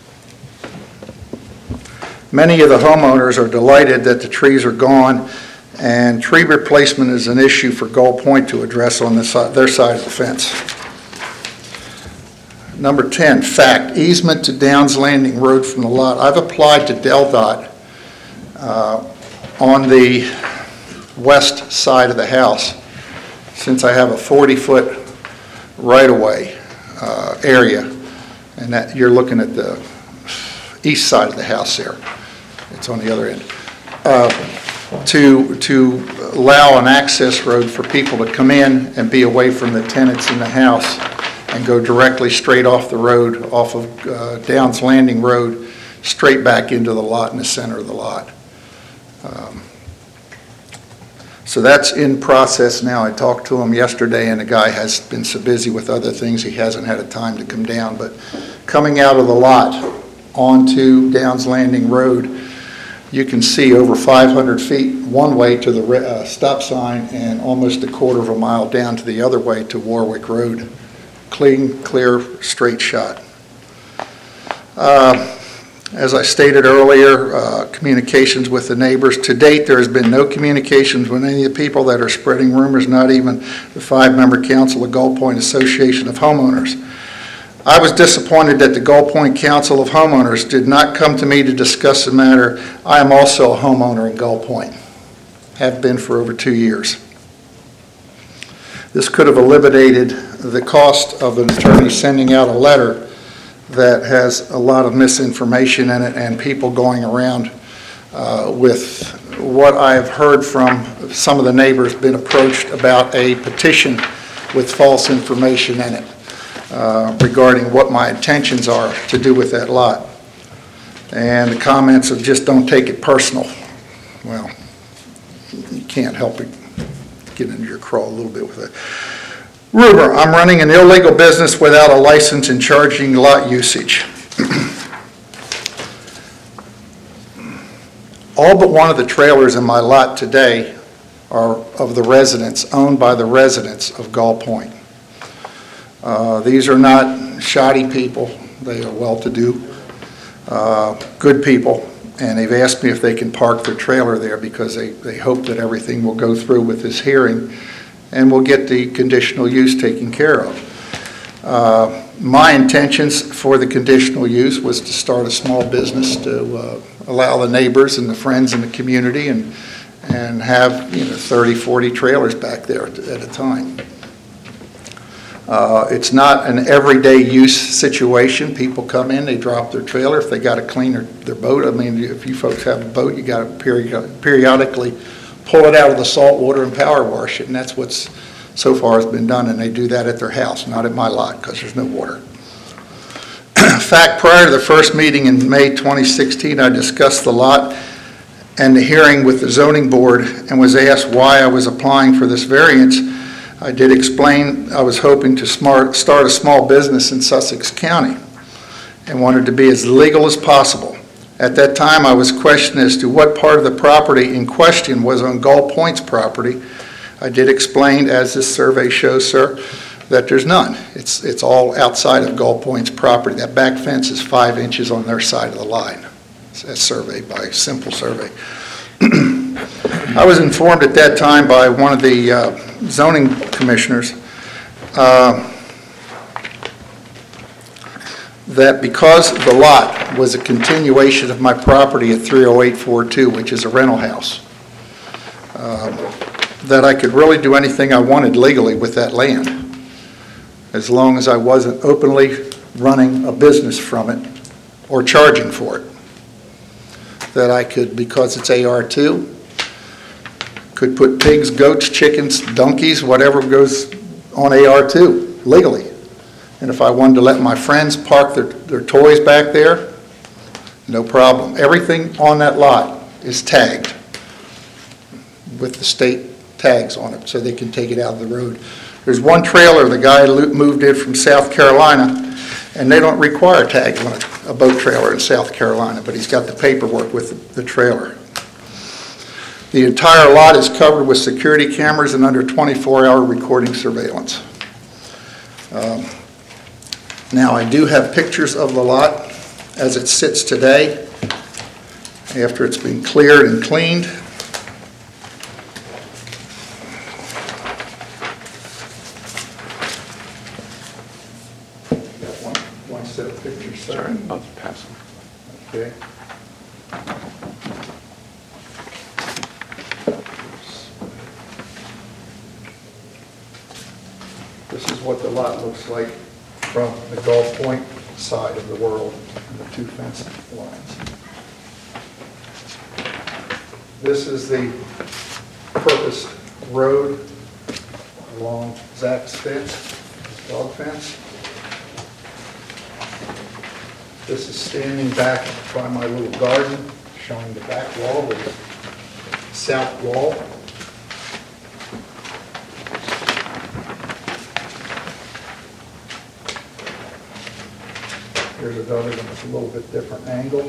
S11: Many of the homeowners are delighted that the trees are gone And tree replacement is an issue for Gull Point to address on the si- their side of the fence. Number ten, fact, easement to Downs Landing Road from the lot. I've applied to Del Dot uh, on the west side of the house, since I have a forty-foot right-of-way uh, area, and that you're looking at the east side of the house there. It's on the other end. Uh, to to allow an access road for people to come in and be away from the tenants in the house and go directly straight off the road, off of uh, Downs Landing Road, straight back into the lot in the center of the lot. Um, so that's in process now. I talked to him yesterday, and the guy has been so busy with other things he hasn't had a time to come down. But coming out of the lot onto Downs Landing Road, you can see over five hundred feet one way to the uh, stop sign and almost a quarter of a mile down to the other way to Warwick Road. Clean, clear, straight shot. Uh, as I stated earlier, uh, communications with the neighbors. To date, there has been no communications with any of the people that are spreading rumors, not even the five-member council of Gull Point Association of Homeowners. I was disappointed that the Gull Point Council of Homeowners did not come to me to discuss the matter. I am also a homeowner in Gull Point, have been for over two years. This could have eliminated the cost of an attorney sending out a letter that has a lot of misinformation in it and people going around uh, with what I've heard from some of the neighbors been approached about a petition with false information in it. Uh, regarding what my intentions are to do with that lot. And the comments of just don't take it personal. Well, you can't help it get into your craw a little bit with it. Ruber, I'm running an illegal business without a license and charging lot usage. All but one of the trailers in my lot today are of the residents, owned by the residents of Gull Point. Uh, these are not shoddy people. They are well-to-do, uh, good people, and they've asked me if they can park their trailer there because they, they hope that everything will go through with this hearing and we'll get the conditional use taken care of. Uh, my intentions for the conditional use was to start a small business to uh, allow the neighbors and the friends in the community and, and have you know thirty, forty trailers back there at, at a time. Uh, it's not an everyday use situation. People come in, they drop their trailer. If they got to clean their, their boat, I mean, if you folks have a boat, you got to period, periodically pull it out of the salt water and power wash it, and that's what's so far has been done, and they do that at their house, not at my lot, because there's no water. In fact, prior to the first meeting in May twenty sixteen, I discussed the lot and the hearing with the zoning board and was asked why I was applying for this variance. I did explain I was hoping to smart, start a small business in Sussex County and wanted to be as legal as possible. At that time, I was questioned as to what part of the property in question was on Gull Point's property. I did explain, as this survey shows, sir, that there's none. It's, it's all outside of Gull Point's property. That back fence is five inches on their side of the line, as surveyed by a simple survey. I was informed at that time by one of the uh, zoning commissioners uh, that because the lot was a continuation of my property at three oh eight four two, which is a rental house, uh, that I could really do anything I wanted legally with that land, as long as I wasn't openly running a business from it or charging for it. That I could, because it's A R two, could put pigs, goats, chickens, donkeys, whatever goes on A R two legally. And if I wanted to let my friends park their, their toys back there, no problem. Everything on that lot is tagged with the state tags on it so they can take it out of the road. There's one trailer the guy moved in from South Carolina, and they don't require tags on a, a boat trailer in South Carolina, but he's got the paperwork with the, the trailer. The entire lot is covered with security cameras and under twenty-four hour recording surveillance. Um, now, I do have pictures of the lot as it sits today, after it's been cleared and cleaned. what the lot looks like from the Gulf Point side of the world, and the two fence lines. This is the purposed road along Zach's fence, his dog fence. This is standing back by my little garden, showing the back wall, the south wall. Here's another one with a little bit different angle.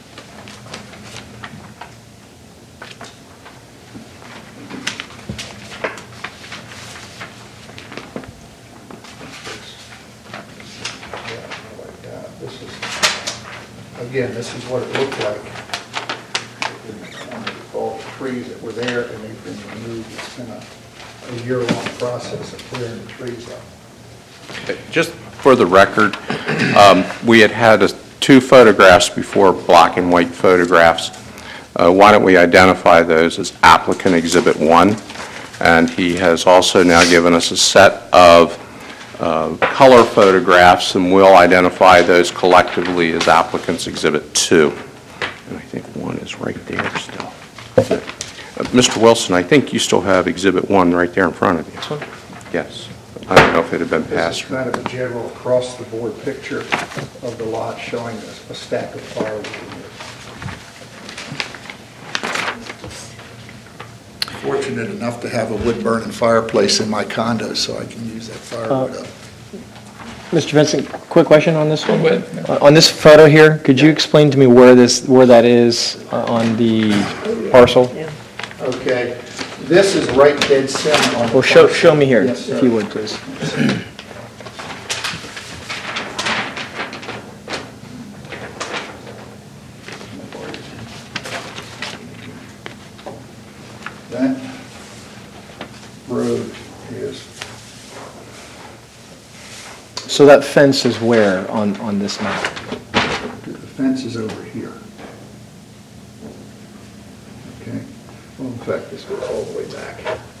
S11: Again, this is what it looked like. All the trees that were there and they've been removed. It's been a, a year-long process of clearing the trees up.
S4: Just for the record, um, we had had a- two photographs before, black and white photographs. Uh, Why don't we identify those as applicant Exhibit one? And he has also now given us a set of uh, color photographs, and we'll identify those collectively as applicants Exhibit two. And I think one is right there still. Uh, Mister Wilson, I think you still have Exhibit one right there in front of you. This one? Yes. I don't know if it had been
S11: This
S4: passed.
S11: is kind of a general across-the-board picture of the lot showing a a stack of firewood in here. Fortunate enough to have a wood-burning fireplace in my condo, so I can use that firewood up.
S7: Mister Vincent, quick question on this one?
S1: Go ahead.
S7: Uh, On this photo here, could you explain to me where this, where that is uh, on the parcel?
S2: Yeah.
S11: Okay, this is right dead center on the
S7: Well, show,
S11: parcel.
S7: show me here,
S11: Yes,
S7: if
S11: sir.
S7: you would, please.
S11: That road is,
S7: So that fence is where on, on this map?
S11: the fence is over here. Okay, well, in fact, this goes all the way back.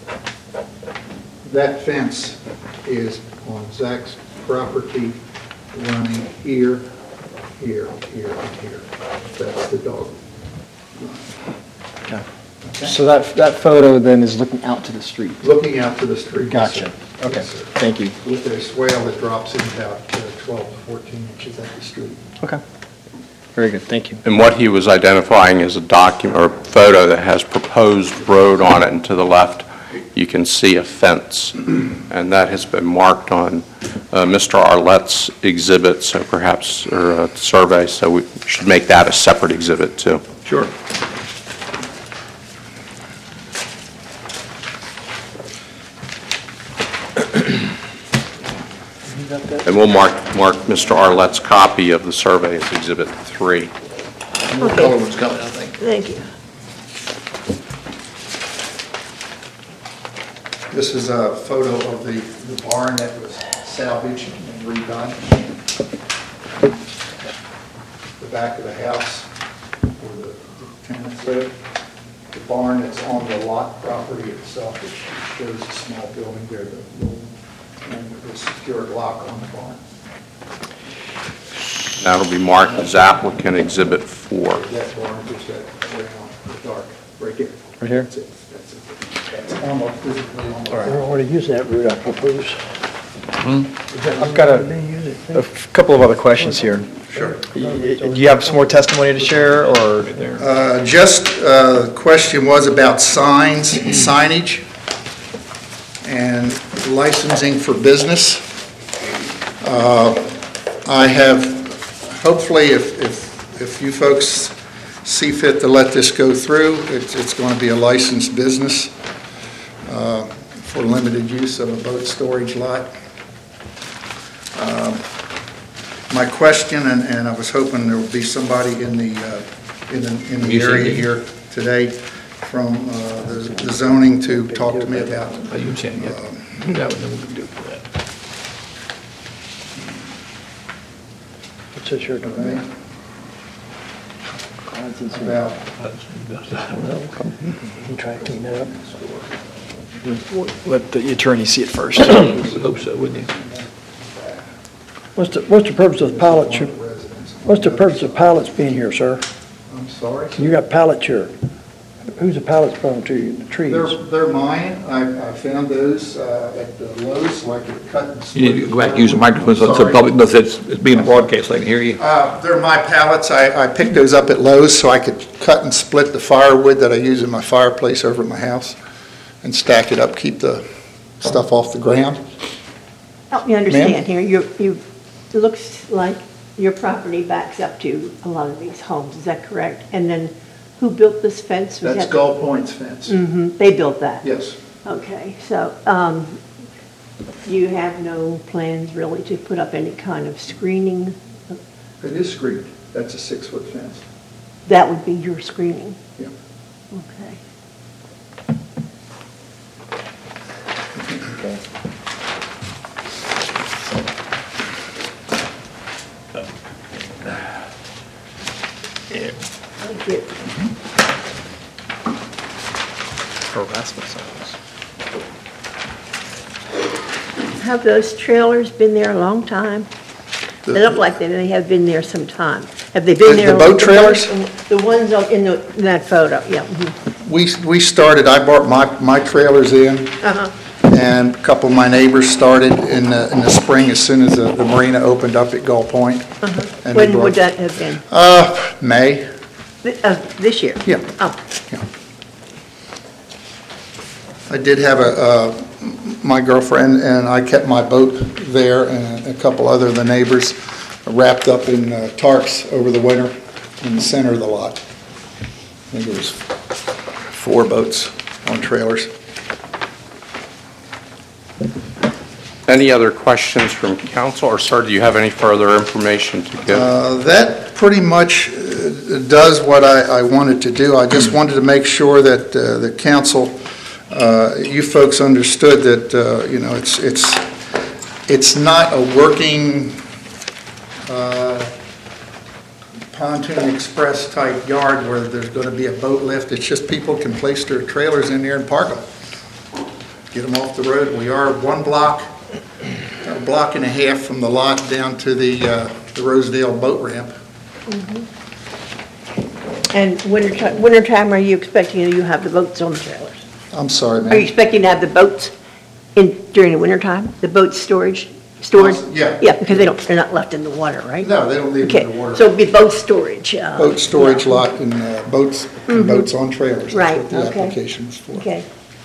S11: That fence is on Zach's property running here, here, here, and here. That's the dog.
S7: Okay. So that, that photo then is looking out to the street?
S11: Looking out to the street. Yes,
S7: Gotcha.
S11: sir.
S7: Okay,
S11: Yes, sir.
S7: thank you.
S11: With a swale that drops in about uh, twelve to fourteen inches at the street.
S7: Okay. Very good, thank you.
S4: And what he was identifying is a document, or photo that has proposed road on it, and to the left, you can see a fence. And that has been marked on uh, Mister Arlett's exhibit, so perhaps, or uh, survey, so we should make that a separate exhibit, too.
S1: Sure.
S4: And we'll mark, mark Mister Arlett's copy of the survey as Exhibit three.
S1: Color one's coming, I think.
S2: Thank you.
S11: This is a photo of the the barn that was salvaged and redone. The back of the house where the the tenants live. The barn that's on the lot property itself, which shows a small building there, the little, and the secured lock on the barn.
S4: That'll be marked as applicant Exhibit four.
S11: That barn just that way on the dark, right here.
S7: Right here?
S11: That's it, that's it. That's almost physically on the.
S8: I don't want to use that route, I propose.
S7: I've got a, a f- couple of other questions here.
S11: Sure.
S7: Y- y- Do you have some more testimony to share, or?
S11: Uh, Just, uh, the question was about signs, signage, and licensing for business. Uh, I have, hopefully, if, if, if you folks see fit to let this go through, it's, it's going to be a licensed business uh, for limited use of a boat storage lot. Um, My question, and, and I was hoping there would be somebody in the, uh, in the, in the area here today from uh, the the zoning to talk to me about.
S1: Oh, you can get that one, then we can do that.
S8: What's this here doing?
S11: About,
S8: You try to clean that up.
S7: let the attorney see it first.
S1: Hope so, wouldn't you?
S8: What's the, what's the purpose of pallets? What's the purpose of pallets being here, sir?
S11: I'm sorry?
S8: You got pallets here. Who's the pallets from to you? The trees?
S11: They're, they're mine. I, I found those uh, at the Lowe's, so I could cut and split.
S1: You need to go back and use the microphone so the
S11: Sorry.
S1: public knows it's, it's being broadcast, they can hear you.
S11: Uh, They're my pallets. I, I picked those up at Lowe's so I could cut and split the firewood that I use in my fireplace over at my house and stack it up, keep the stuff off the ground.
S2: Help me understand here, you, you, it looks like your property backs up to a lot of these homes, is that correct? And then who built this fence? Was
S11: That's
S2: that-
S11: Gull Point's fence.
S2: Mhm, they built that?
S11: Yes.
S2: Okay, so, um, you have no plans really to put up any kind of screening?
S11: It is screened. That's a six-foot fence.
S2: That would be your screening?
S11: Yeah.
S2: Okay. Thank you.
S7: Harassment.
S2: Have those trailers been there a long time? They look like they they have been there some time. Have they been
S11: The-
S2: there?
S11: the boat trailers?
S2: The ones on- in the, in that photo, yeah. mhm.
S11: We, we started, I brought my, my trailers in,
S2: Uh-huh.
S11: and a couple of my neighbors started in the, in the spring as soon as the the marina opened up at Gull Point. And they
S2: Uh-huh. When
S11: brought-
S2: would that have been?
S11: Uh, May.
S2: Th- uh, This year?
S11: Yeah.
S2: Oh,
S11: I did have a, uh, my girlfriend and I kept my boat there, and a couple other of the neighbors wrapped up in uh, tarps over the winter in the center of the lot. I think it was four boats on trailers.
S4: Any other questions from council? Or, sir, do you have any further information to give?
S11: Uh, That pretty much uh, does what I I wanted to do. I just wanted to make sure that uh, the council, uh, you folks understood that, uh, you know, it's it's it's not a working uh, pontoon express type yard where there's going to be a boat lift. It's just people can place their trailers in there and park them, get them off the road. We are one block, a block and a half from the lot down to the uh, the Rosedale boat ramp.
S2: and wintertime, wintertime, are you expecting you have the boats on the trailers?
S11: I'm sorry,
S2: Are you
S11: ma'am.
S2: expecting to have the boats in, during the wintertime? The boats storage, stored?
S11: Yeah.
S2: Yeah, because they don't, they're not left in the water, right?
S11: No, they don't leave
S2: Okay,
S11: in the water.
S2: so it'd be boat storage? uh,
S11: Boat storage
S2: yeah.
S11: lot and uh, boats, and boats on trailers.
S2: Right,
S11: That's what the
S2: okay.
S11: application is for.
S2: Okay.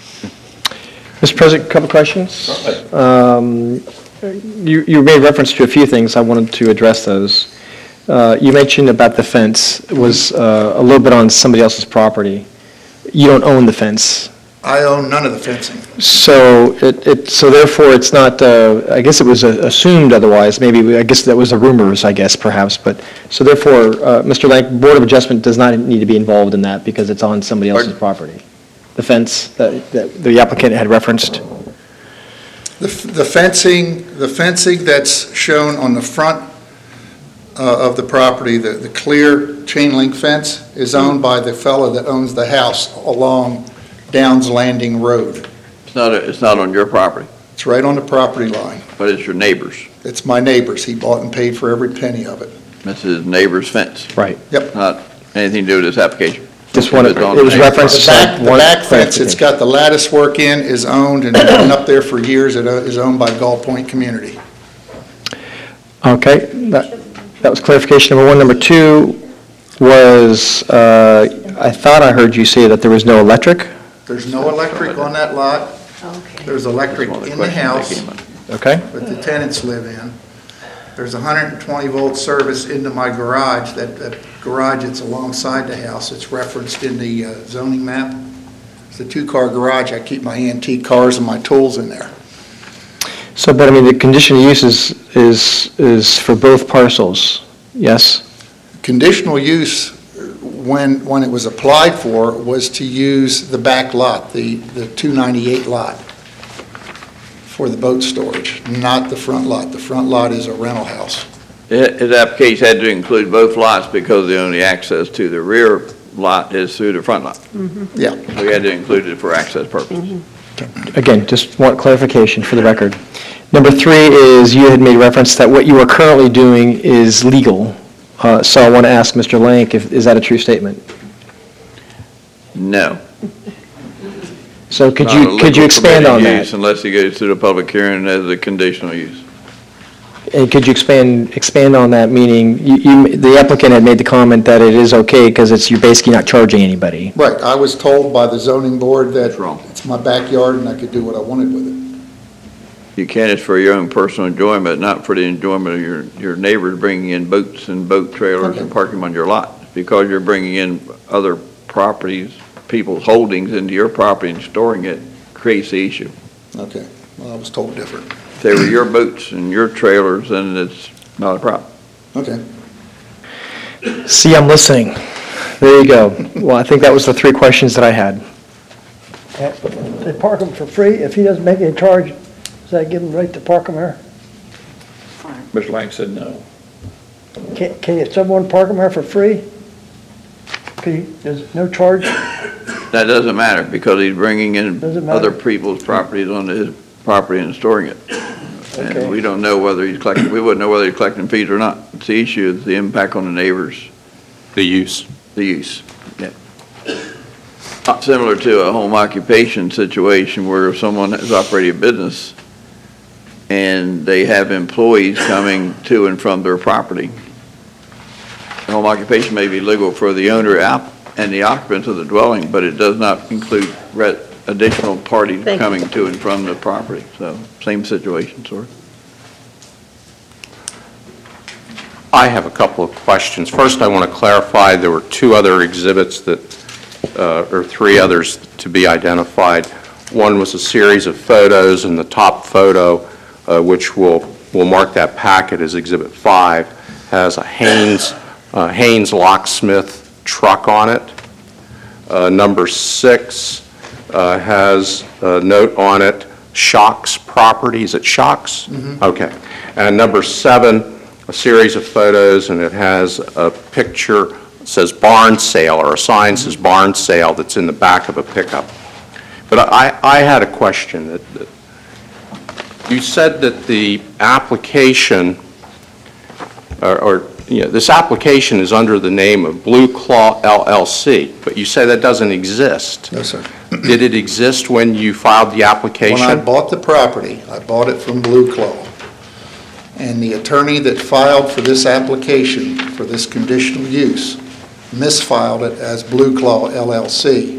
S7: Mister President, a couple questions. Um, You, you made reference to a few things, I wanted to address those. Uh, You mentioned about the fence was uh, a little bit on somebody else's property. You don't own the fence,
S11: I own none of the fencing.
S7: so it, it, so therefore it's not, uh, I guess it was uh, assumed otherwise, maybe, I guess that was the rumors, I guess, perhaps, but, so therefore, uh, Mister Lank, Board of Adjustment does not need to be involved in that because it's on somebody else's property. The fence that, that the applicant had referenced?
S11: The f- the fencing, the fencing that's shown on the front uh, of the property, the the clear chain link fence, is owned by the fellow that owns the house along Downs Landing Road.
S5: It's not, a- it's not on your property,
S11: It's right on the property line.
S5: but it's your neighbor's.
S11: It's my neighbor's. He bought and paid for every penny of it.
S5: This is neighbor's fence,
S7: Right.
S11: Yep.
S5: not anything to do with this application.
S7: Just wanted,
S5: It's on
S7: it was
S5: the neighbor's
S7: referenced.
S11: The back, the
S7: one
S11: back fence, it's
S7: clarification.
S11: got the lattice work in, is owned and been up there for years. It uh, is owned by Gull Point Community.
S7: Okay, that, that was clarification number one. Number two was, uh, I thought I heard you say that there was no electric,
S11: There's no electric on that lot.
S2: Okay.
S11: There's electric
S5: One of the
S11: in the
S5: questions
S11: house
S5: that came up.
S7: okay?
S11: that the tenants live in. There's a one hundred twenty volt service into my garage. That that garage that's alongside the house, it's referenced in the uh, zoning map. It's a two-car garage. I keep my antique cars and my tools in there.
S7: So, but I mean, the conditional use is, is, is for both parcels, yes?
S11: Conditional use, when, when it was applied for, was to use the back lot, the, the two ninety-eight lot, for the boat storage, not the front lot. The front lot is a rental house.
S5: His his application had to include both lots because the only access to the rear lot is through the front lot.
S11: Yeah.
S5: We had to include it for access purposes.
S7: Again, just want clarification for the record. Number three is you had made reference that what you are currently doing is legal. Uh, So I want to ask Mister Lank, if, is that a true statement?
S5: No.
S7: So could
S5: Not
S7: you,
S5: a
S7: could you
S5: legal
S7: expand on
S5: permitted use
S7: that?
S5: Unless he goes through the public hearing as a conditional use.
S7: And could you expand, expand on that, meaning you, you- the applicant had made the comment that it is okay because it's, you're basically not charging anybody.
S11: Right, I was told by the zoning board that
S5: That's wrong.
S11: it's my backyard and I could do what I wanted with it.
S5: You can, it's for your own personal enjoyment, not for the enjoyment of your, your neighbors bringing in boats and boat trailers and
S11: Okay.
S5: parking them on your lot. Because you're bringing in other properties, people's holdings into your property and storing it, creates the issue.
S11: Okay, well, I was told different.
S5: If they were your boats and your trailers, then it's not a problem.
S11: Okay.
S7: See, I'm listening. There you go. Well, I think that was the three questions that I had.
S8: They park them for free, if he doesn't make any charge, does that give him right to park them there?
S1: Mister Lang said no.
S8: Can, can you- someone park them there for free? Can you, there's no charge?
S5: That doesn't matter, because he's bringing in
S8: Doesn't matter.
S5: other people's properties onto his property and storing it.
S8: Okay.
S5: And we don't know whether he's collecting, we wouldn't know whether he's collecting fees or not. It's the issue, is the impact on the neighbors,
S4: The use.
S5: the use. Yeah. Similar to a home occupation situation where someone has operated a business and they have employees coming to and from their property. The home occupation may be legal for the owner app and the occupants of the dwelling, but it does not include re- additional parties
S2: Thank you.
S5: coming to and from the property. So, same situation, sort of.
S4: I have a couple of questions. First, I want to clarify, there were two other exhibits that, uh, or three others to be identified. One was a series of photos, and the top photo, uh, which will, will mark that packet as Exhibit five, has a Haynes, uh, Haynes locksmith truck on it. Uh, Number six uh, has a note on it, Shocks Property. Is it Shocks? Okay. And number seven, a series of photos, and it has a picture that says barn sale, or a sign says barn sale that's in the back of a pickup. But I, I had a question. That, that you said that the application, or, or you know, this application is under the name of Blue Claw L L C, but you say that doesn't exist.
S11: No, sir.
S4: Did it exist when you filed the application?
S11: When I bought the property, I bought it from Blue Claw. And the attorney that filed for this application, for this conditional use, misfiled it as Blue Claw L L C.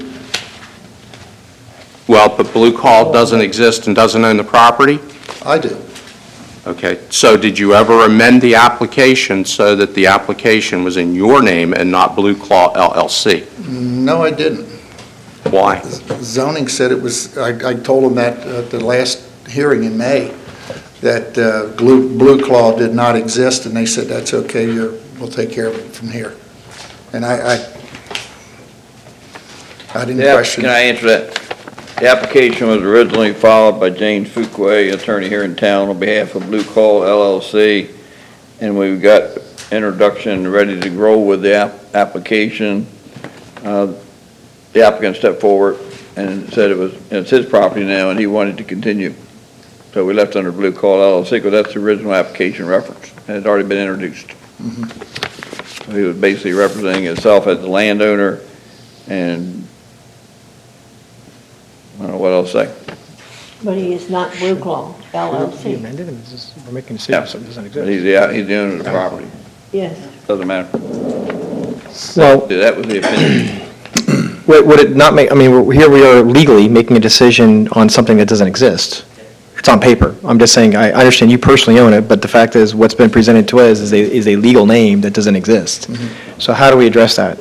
S4: Well, but Blue Claw doesn't exist and doesn't own the property?
S11: I do.
S4: Okay, so did you ever amend the application so that the application was in your name and not Blue Claw L L C?
S11: No, I didn't.
S4: Why?
S11: Zoning said it was, I, I told them that at the last hearing in May, that uh, Blue, Blue Claw did not exist, and they said, that's okay, you're, we'll take care of it from here. And I, I, I didn't
S5: Yeah,
S11: question.
S5: Can I answer that? The application was originally filed by James Fuquay, attorney here in town, on behalf of Blue Claw L L C, and we've got introduction ready to roll with the app- application. Uh, The applicant stepped forward and said it was, it's his property now, and he wanted to continue. So we left under Blue Claw L L C, because that's the original application reference, and it's already been introduced. So he was basically representing himself as the landowner, and I don't know what else to say.
S2: But he is not Blue Claw L L
S7: You
S2: C.
S7: amended it, it's just- we're making a
S5: Yeah.
S7: decision, something doesn't
S5: But
S7: exist.
S5: he's the, he's the owner of the property.
S2: Yes.
S5: Doesn't matter.
S7: Well,
S5: That was the opinion.
S7: would would it not make, I mean, we're- here we are legally making a decision on something that doesn't exist. It's on paper. I'm just saying, I I understand you personally own it, but the fact is, what's been presented to us is a, is a legal name that doesn't exist. So how do we address that?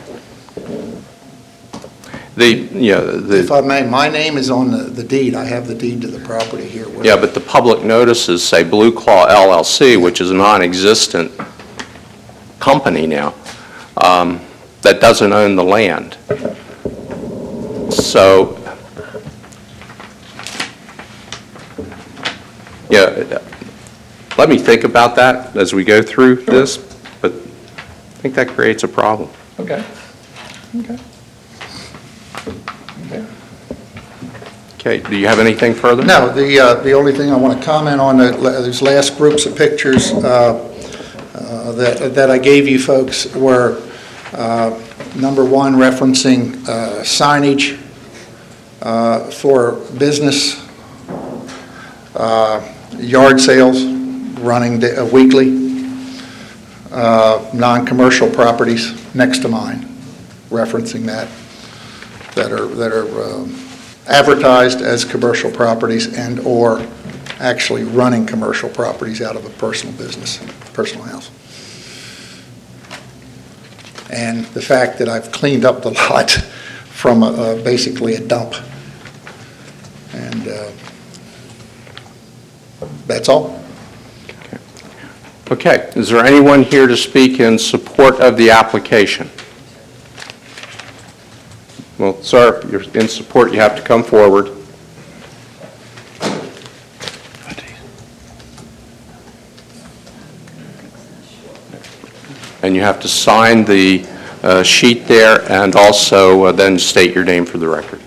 S4: The, you know,
S11: If
S4: the,
S11: I may, my name is on the, the deed, I have the deed to the property here. with
S4: yeah,
S11: me.
S4: but the public notices say Blue Claw L L C, which is a non-existent company now, um, that doesn't own the land. So, yeah, let me think about that as we go through this, but I think that creates a problem.
S1: Okay. Okay. Okay.
S4: Okay, do you have anything further?
S11: No, the, uh, the only thing I want to comment on, the- these last groups of pictures uh, uh, that, that I gave you folks were, uh, number one, referencing uh, signage uh, for business, uh, yard sales running da- uh, weekly, uh, non-commercial properties next to mine, referencing that, that are, that are um, advertised as commercial properties and/or actually running commercial properties out of a personal business, personal house. And the fact that I've cleaned up the lot from a, a, basically a dump. And uh, that's all.
S4: Okay, is there anyone here to speak in support of the application? Well, sir, you're in support, you have to come forward. And you have to sign the uh, sheet there and also uh, then state your name for the record.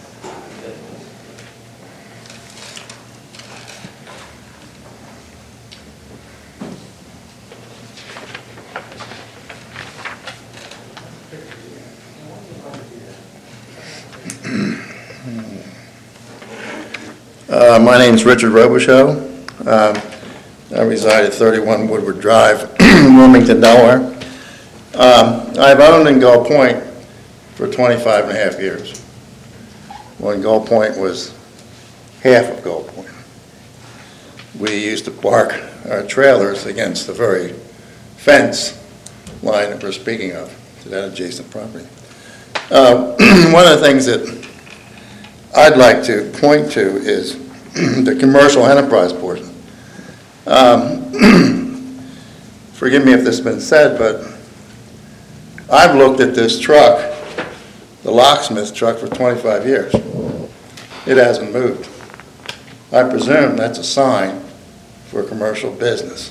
S12: Uh, My name's Richard Robichaux. Um, I reside at thirty-one Woodward Drive, Wilmington, Delaware. Um, I've owned in Gull Point for twenty-five and a half years, when Gull Point was half of Gull Point. We used to park our trailers against the very fence line that we're speaking of, to that adjacent property. Uh, One of the things that I'd like to point to is the commercial enterprise portion. Um, forgive me if this has been said, but I've looked at this truck, the locksmith truck, for twenty-five years. It hasn't moved. I presume that's a sign for a commercial business.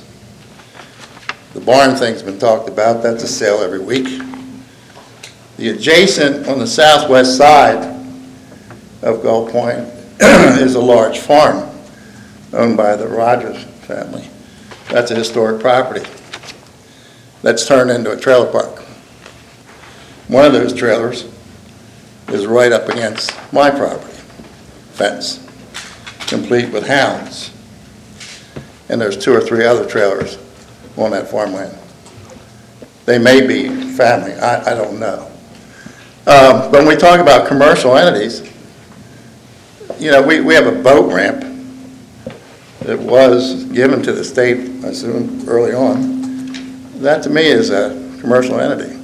S12: The barn thing's been talked about. That's a sale every week. The adjacent, on the southwest side of Gull Point, is a large farm owned by the Rogers family. That's a historic property that's turned into a trailer park. One of those trailers is right up against my property fence, complete with hounds. And there's two or three other trailers on that farmland. They may be family, I, I don't know. Um, but when we talk about commercial entities, you know, we, we have a boat ramp that was given to the state, I assume, early on. That to me is a commercial entity.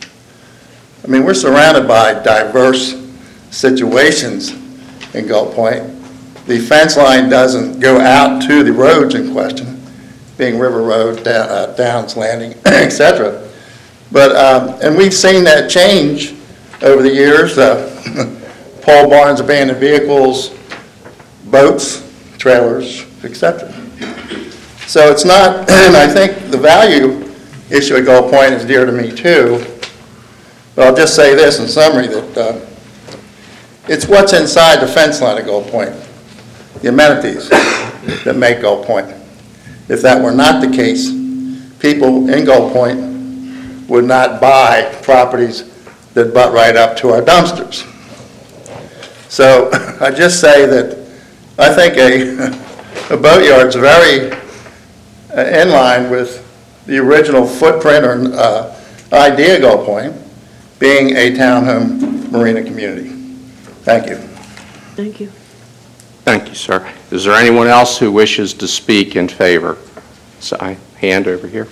S12: I mean, we're surrounded by diverse situations in Gull Point. The fence line doesn't go out to the roads in question, being River Road, down, uh, Downs Landing, et cetera. But, um, and we've seen that change over the years. Uh, pole barns, abandoned vehicles, boats, trailers, et cetera. So it's not, and I think the value issue at Gull Point is dear to me too. But I'll just say this in summary, that uh, it's what's inside the fence line at Gull Point, the amenities that make Gull Point. If that were not the case, people in Gull Point would not buy properties that butt right up to our dumpsters. So I just say that I think a, a boatyard's very uh, in line with the original footprint or uh, idea of Gull Point, being a townhome marina community. Thank you.
S2: Thank you.
S4: Thank you, sir. Is there anyone else who wishes to speak in favor? So, I hand over here.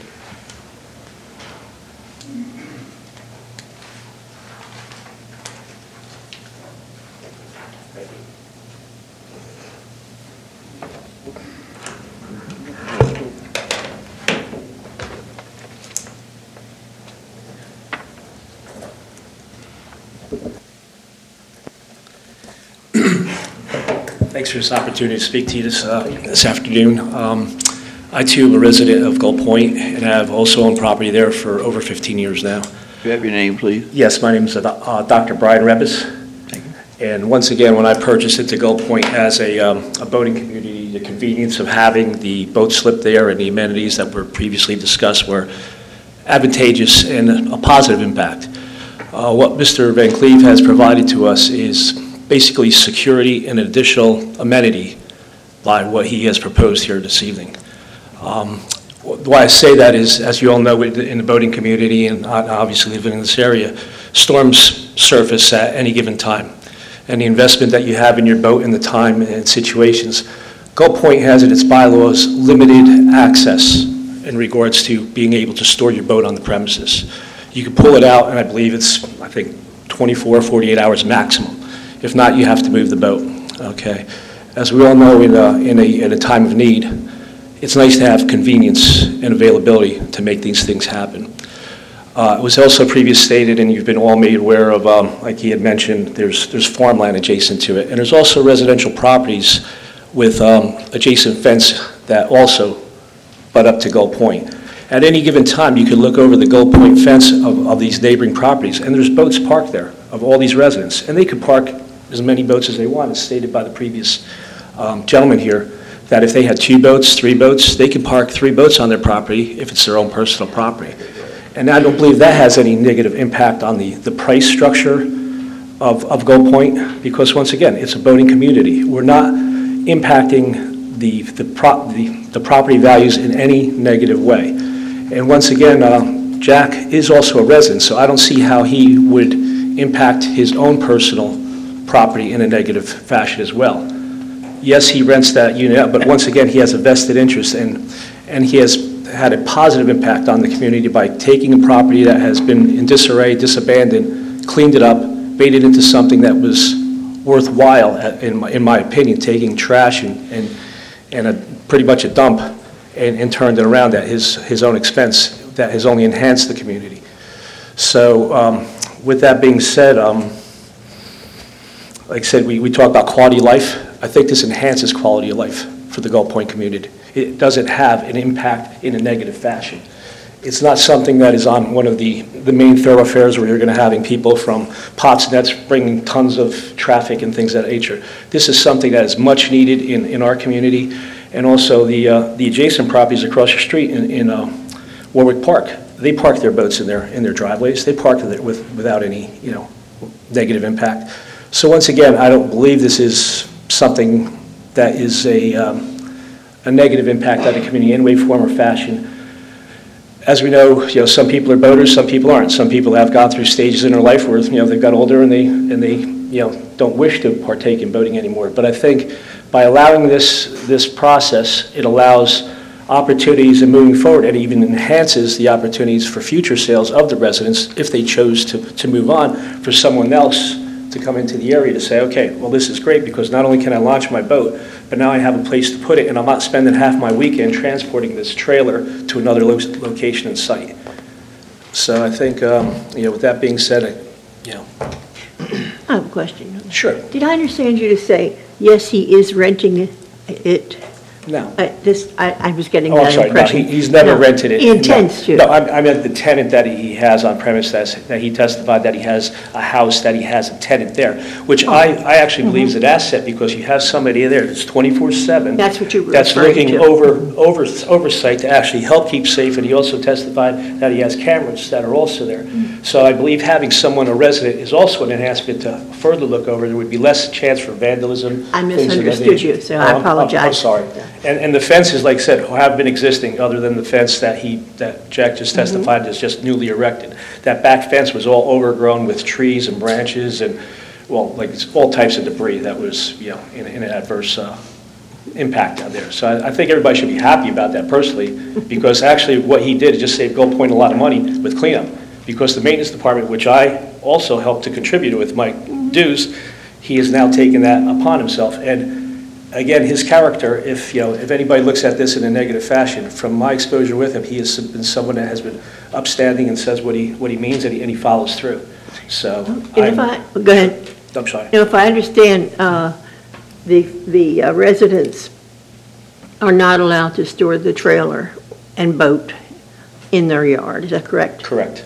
S13: Thanks for this opportunity to speak to you this, uh, this afternoon. Um, I too am a resident of Gull Point and have also owned property there for over fifteen years now.
S5: Do you have your name, please?
S13: Yes, my name is uh, Doctor Brian Rebus, And once again, when I purchased it to Gull Point as a, um, a boating community, the convenience of having the boat slip there and the amenities that were previously discussed were advantageous and a positive impact. Uh, what Mister Van Cleve has provided to us is basically security and additional amenity by what he has proposed here this evening. Um, why I say that is, as you all know, in the boating community and obviously living in this area, storms surface at any given time. And the investment that you have in your boat and the time and situations, Gull Point has in its bylaws limited access in regards to being able to store your boat on the premises. You can pull it out, and I believe it's, I think, twenty-four, forty-eight hours maximum. If not, you have to move the boat, okay? As we all know, in a, in a, in a time of need, it's nice to have convenience and availability to make these things happen. Uh, it was also previously stated, and you've been all made aware of, um, like he had mentioned, there's, there's farmland adjacent to it. And there's also residential properties with um, adjacent fence that also butt up to Gull Point. At any given time, you can look over the Gull Point fence of, of these neighboring properties, and there's boats parked there of all these residents. And they could park as many boats as they want, as stated by the previous um, gentleman here, that if they had two boats, three boats, they can park three boats on their property if it's their own personal property. And I don't believe that has any negative impact on the, the price structure of, of Gull Point, because once again, it's a boating community. We're not impacting the, the, pro, the, the property values in any negative way. And once again, uh, Jack is also a resident, so I don't see how he would impact his own personal property in a negative fashion as well. Yes, he rents that unit out, but once again, he has a vested interest, and, and he has had a positive impact on the community by taking a property that has been in disarray, disabandoned, cleaned it up, made it into something that was worthwhile, in my, in my opinion, taking trash and, and, and a, pretty much a dump and, and turned it around at his, his own expense. That has only enhanced the community. So um, with that being said, um, like I said, we, we talk about quality of life. I think this enhances quality of life for the Gull Point community. It doesn't have an impact in a negative fashion. It's not something that is on one of the, the main thoroughfares where you're going to having people from pots nets bringing tons of traffic and things of that nature. This is something that is much needed in, in our community, and also the, uh, the adjacent properties across the street in, in uh, Warwick Park. They park their boats in their, in their driveways. They park it with, without any, you know, negative impact. So once again, I don't believe this is something that is a, um, a negative impact on the community in any way, form, or fashion. As we know, you know, some people are boaters, some people aren't. Some people have gone through stages in their life where, you know, they've got older and they, and they, you know, don't wish to partake in boating anymore. But I think by allowing this, this process, it allows opportunities and moving forward, and even enhances the opportunities for future sales of the residents if they chose to, to move on, for someone else to come into the area to say, okay, well, this is great because not only can I launch my boat, but now I have a place to put it, and I'm not spending half my weekend transporting this trailer to another lo- location and site. So I think, um, you know, with that being said, I, you know.
S2: I have a question.
S13: Sure.
S2: Did I understand you to say, yes, he is renting it- it?
S13: No.
S2: I, this, I, I was getting
S13: Oh, I'm
S2: that
S13: sorry, no,
S2: impression.
S13: he- he's never
S2: No,
S13: rented it.
S2: He intends to.
S13: No, I I meant the tenant that he has on premise, that's- that he testified that he has a house, that he has a tenant there, which
S2: Oh.
S13: I, I actually believe
S2: Mm-hmm.
S13: is an asset, because you have somebody there that's twenty-four seven.
S2: That's what you were
S13: That's
S2: referring
S13: looking
S2: to.
S13: over, over, oversight to actually help keep safe, and he also testified that he has cameras that are also there.
S2: Mm.
S13: So I believe having someone, a resident, is also an enhancement to further look over. There would be less chance for vandalism.
S2: I
S13: things of that
S2: misunderstood
S13: nature.
S2: you, so I
S13: Oh, I'm- I'm- I'm
S2: apologize.
S13: sorry. And, and the fences, like I said, have been existing, other than the fence that he, that Jack just
S2: Mm-hmm.
S13: testified is just newly erected. That back fence was all overgrown with trees and branches and, well, like, it's all types of debris that was, you know, in, in an adverse uh, impact out there. So I, I think everybody should be happy about that personally, because actually what he did is just save Gull Point a lot of money with cleanup. Because the maintenance department, which I also helped to contribute with my dues, he has now taken that upon himself. And again, his character, if, you know, if anybody looks at this in a negative fashion, from my exposure with him, he has been someone that has been upstanding and says what he, what he means, and he, and he follows through. So,
S2: And if I, go ahead.
S13: I'm sorry.
S2: Now, if I understand, uh, the, the uh, residents are not allowed to store the trailer and boat in their yard, is that correct?
S13: Correct.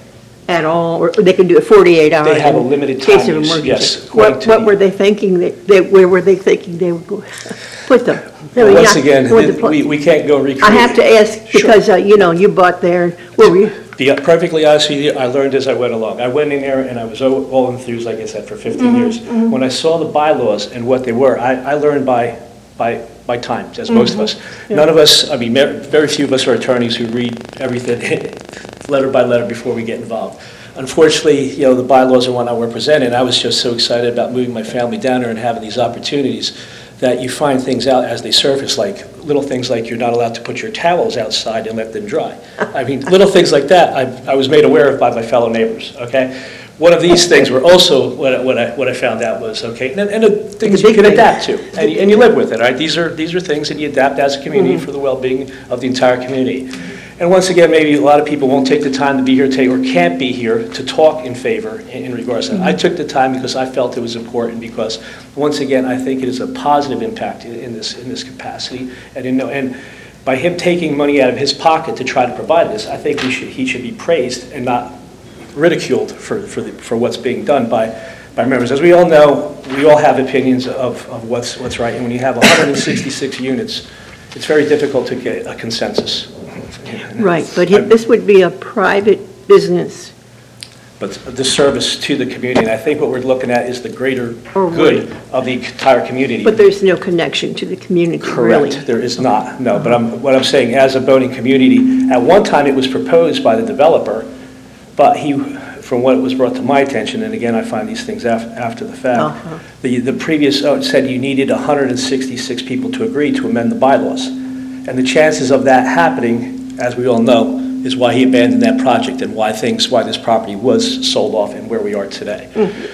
S2: at all, or they can do it forty-eight hours?
S13: They have a
S2: in
S13: limited
S2: case
S13: time
S2: of
S13: use,
S2: emergency?
S13: yes, according
S2: What,
S13: to
S2: what
S13: the-
S2: were they thinking, that, that, where were they thinking they would go, put them? I mean,
S13: Once
S2: I-
S13: again,
S2: with the
S13: th-
S2: pla-
S13: we we can't go recreate.
S2: I have to ask,
S13: Sure.
S2: because, uh, you know, you bought there, where were you?
S13: Be perfectly honest with you, I learned as I went along. I went in there and I was all all enthused, like I said, for fifteen years. When I saw the bylaws and what they were, I, I learned by, by, by time, as most of us. None of us, I mean, mer- very few of us are attorneys who read everything letter by letter before we get involved. Unfortunately, you know, the bylaws and whatnot were presented, and I was just so excited about moving my family down there and having these opportunities that you find things out as they surface, like little things like you're not allowed to put your towels outside and let them dry. I mean, little things like that I, I was made aware of by my fellow neighbors, okay? One of these things were also, what I, what I, what I found out was, okay, and, and the things you can adapt to, and you, and you live with it, right? These are, these are things that you adapt as a community for the well-being of the entire community. And once again, maybe a lot of people won't take the time to be here today or can't be here to talk in favor in, in regards to that. I took the time because I felt it was important because, once again, I think it is a positive impact in, in this in this capacity. And, in, and by him taking money out of his pocket to try to provide this, I think we should, he should be praised and not ridiculed for, for, the, for what's being done by, by members. As we all know, we all have opinions of, of what's, what's right. And when you have one hundred sixty-six units, it's very difficult to get a consensus.
S2: Right, but he- this would be a private business.
S13: But the service to the community, and I think what we're looking at is the greater
S2: Or
S13: good of the entire community.
S2: But there's no connection to the community, really.
S13: Correct, there is not, no, but I'm, what I'm saying, as a boating community, at one time it was proposed by the developer, but he, from what was brought to my attention, and again, I find these things af- after the fact,
S2: Uh-huh.
S13: the, the previous owner said you needed one hundred sixty-six people to agree to amend the bylaws. And the chances of that happening, as we all know, is why he abandoned that project and why things, why this property was sold off and where we are today.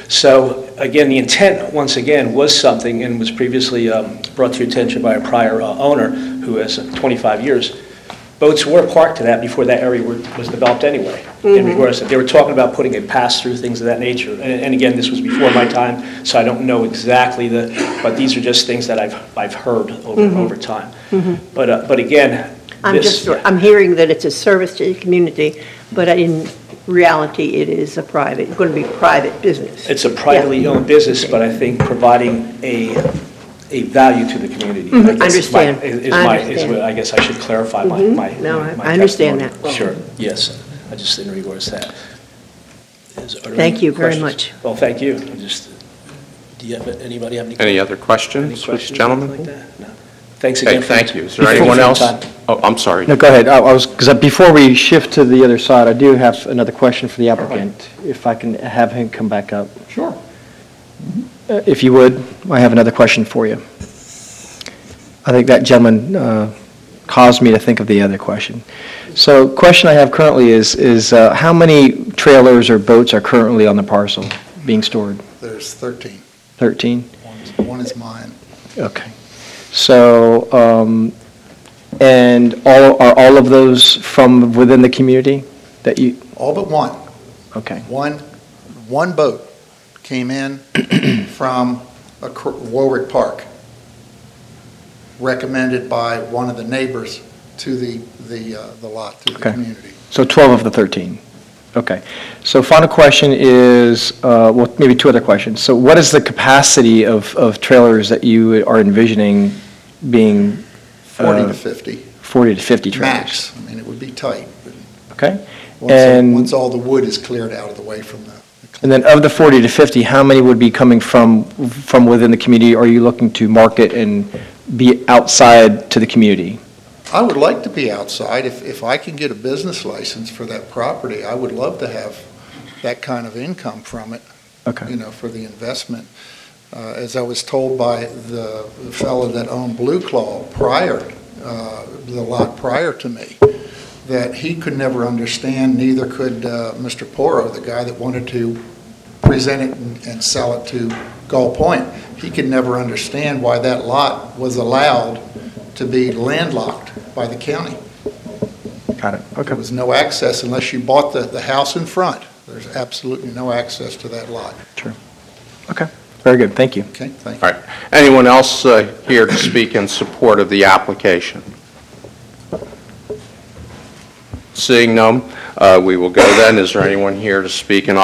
S13: So, again, the intent, once again, was something and was previously um, brought to your attention by a prior uh, owner who has twenty-five years. Boats were parked to that before that area were- was developed anyway. In regards to, they were talking about putting a pass-through, things of that nature. And, and again, this was before my time, so I don't know exactly the, but these are just things that I've, I've heard over, over time. But, uh, but again,
S2: I'm
S13: this-
S2: just, I'm hearing that it's a service to the community, but in reality, it is a private, going to be private business.
S13: It's a privately
S2: Yeah.
S13: owned business, but I think providing a, a value to the community.
S2: Mhm,
S13: I guess is my-
S2: understand.
S13: Is
S2: I
S13: my, is
S2: understand.
S13: what, I guess I should clarify my,
S2: Mhm.
S13: my.
S2: No,
S13: my-
S2: I-
S13: my
S2: I understand
S13: testimony.
S2: that.
S13: Sure, yes, I just in regards to that. Is- are there
S2: Thank
S13: any
S2: you very
S13: questions?
S2: much.
S13: Well, thank you, I just, do you have, anybody have any?
S4: Any other
S13: any
S4: questions, these
S13: questions,
S4: gentlemen?
S13: anything like that? No. Thanks
S4: Okay,
S13: again. for-
S4: thank you. Is there
S13: for
S4: anyone
S13: your
S4: else?
S13: time.
S4: Oh, I'm sorry.
S7: No, go ahead. I I was, because before we shift to the other side, I do have another question for the applicant, if I can have him come back up.
S1: Sure.
S7: Uh, If you would, I have another question for you. I think that gentleman uh, caused me to think of the other question. So question I have currently is, is uh, how many trailers or boats are currently on the parcel being stored?
S11: There's thirteen.
S7: thirteen?
S11: One's- One is mine.
S7: Okay. So, um, and all, are all of those from within the community that you,
S11: All but one.
S7: okay,
S11: One, one boat came in from a Cr- Warwick Park, recommended by one of the neighbors to the, the, uh, the lot, to the
S7: Okay.
S11: community.
S7: so twelve of the thirteen? Okay. So final question is, uh, well, maybe two other questions. So what is the capacity of, of trailers that you are envisioning being?
S11: Forty
S7: uh,
S11: to fifty,
S7: forty to fifty trailers?
S11: max. I mean, it would be tight. but
S7: Okay.
S11: Once,
S7: And-
S11: once all the wood is cleared out of the way from the.
S7: And then of the forty to fifty, how many would be coming from, from within the community? Are you looking to market and be outside to the community?
S11: I would like to be outside. If, if I can get a business license for that property, I would love to have that kind of income from it,
S7: Okay.
S11: you know, for the investment. Uh, As I was told by the fellow that owned Blue Claw prior, uh, the lot prior to me, that he could never understand, neither could uh, Mister Porro, the guy that wanted to present it and- and sell it to Gull Point. He could never understand why that lot was allowed to be landlocked by the county.
S7: Got it, okay.
S11: There was no access unless you bought the, the house in front. There's absolutely no access to that lot.
S7: Okay, very good, thank you.
S11: Okay, thank you.
S4: All right. Anyone else uh, here to speak in support of the application? Seeing none, uh, we will go then. Is there anyone here to speak in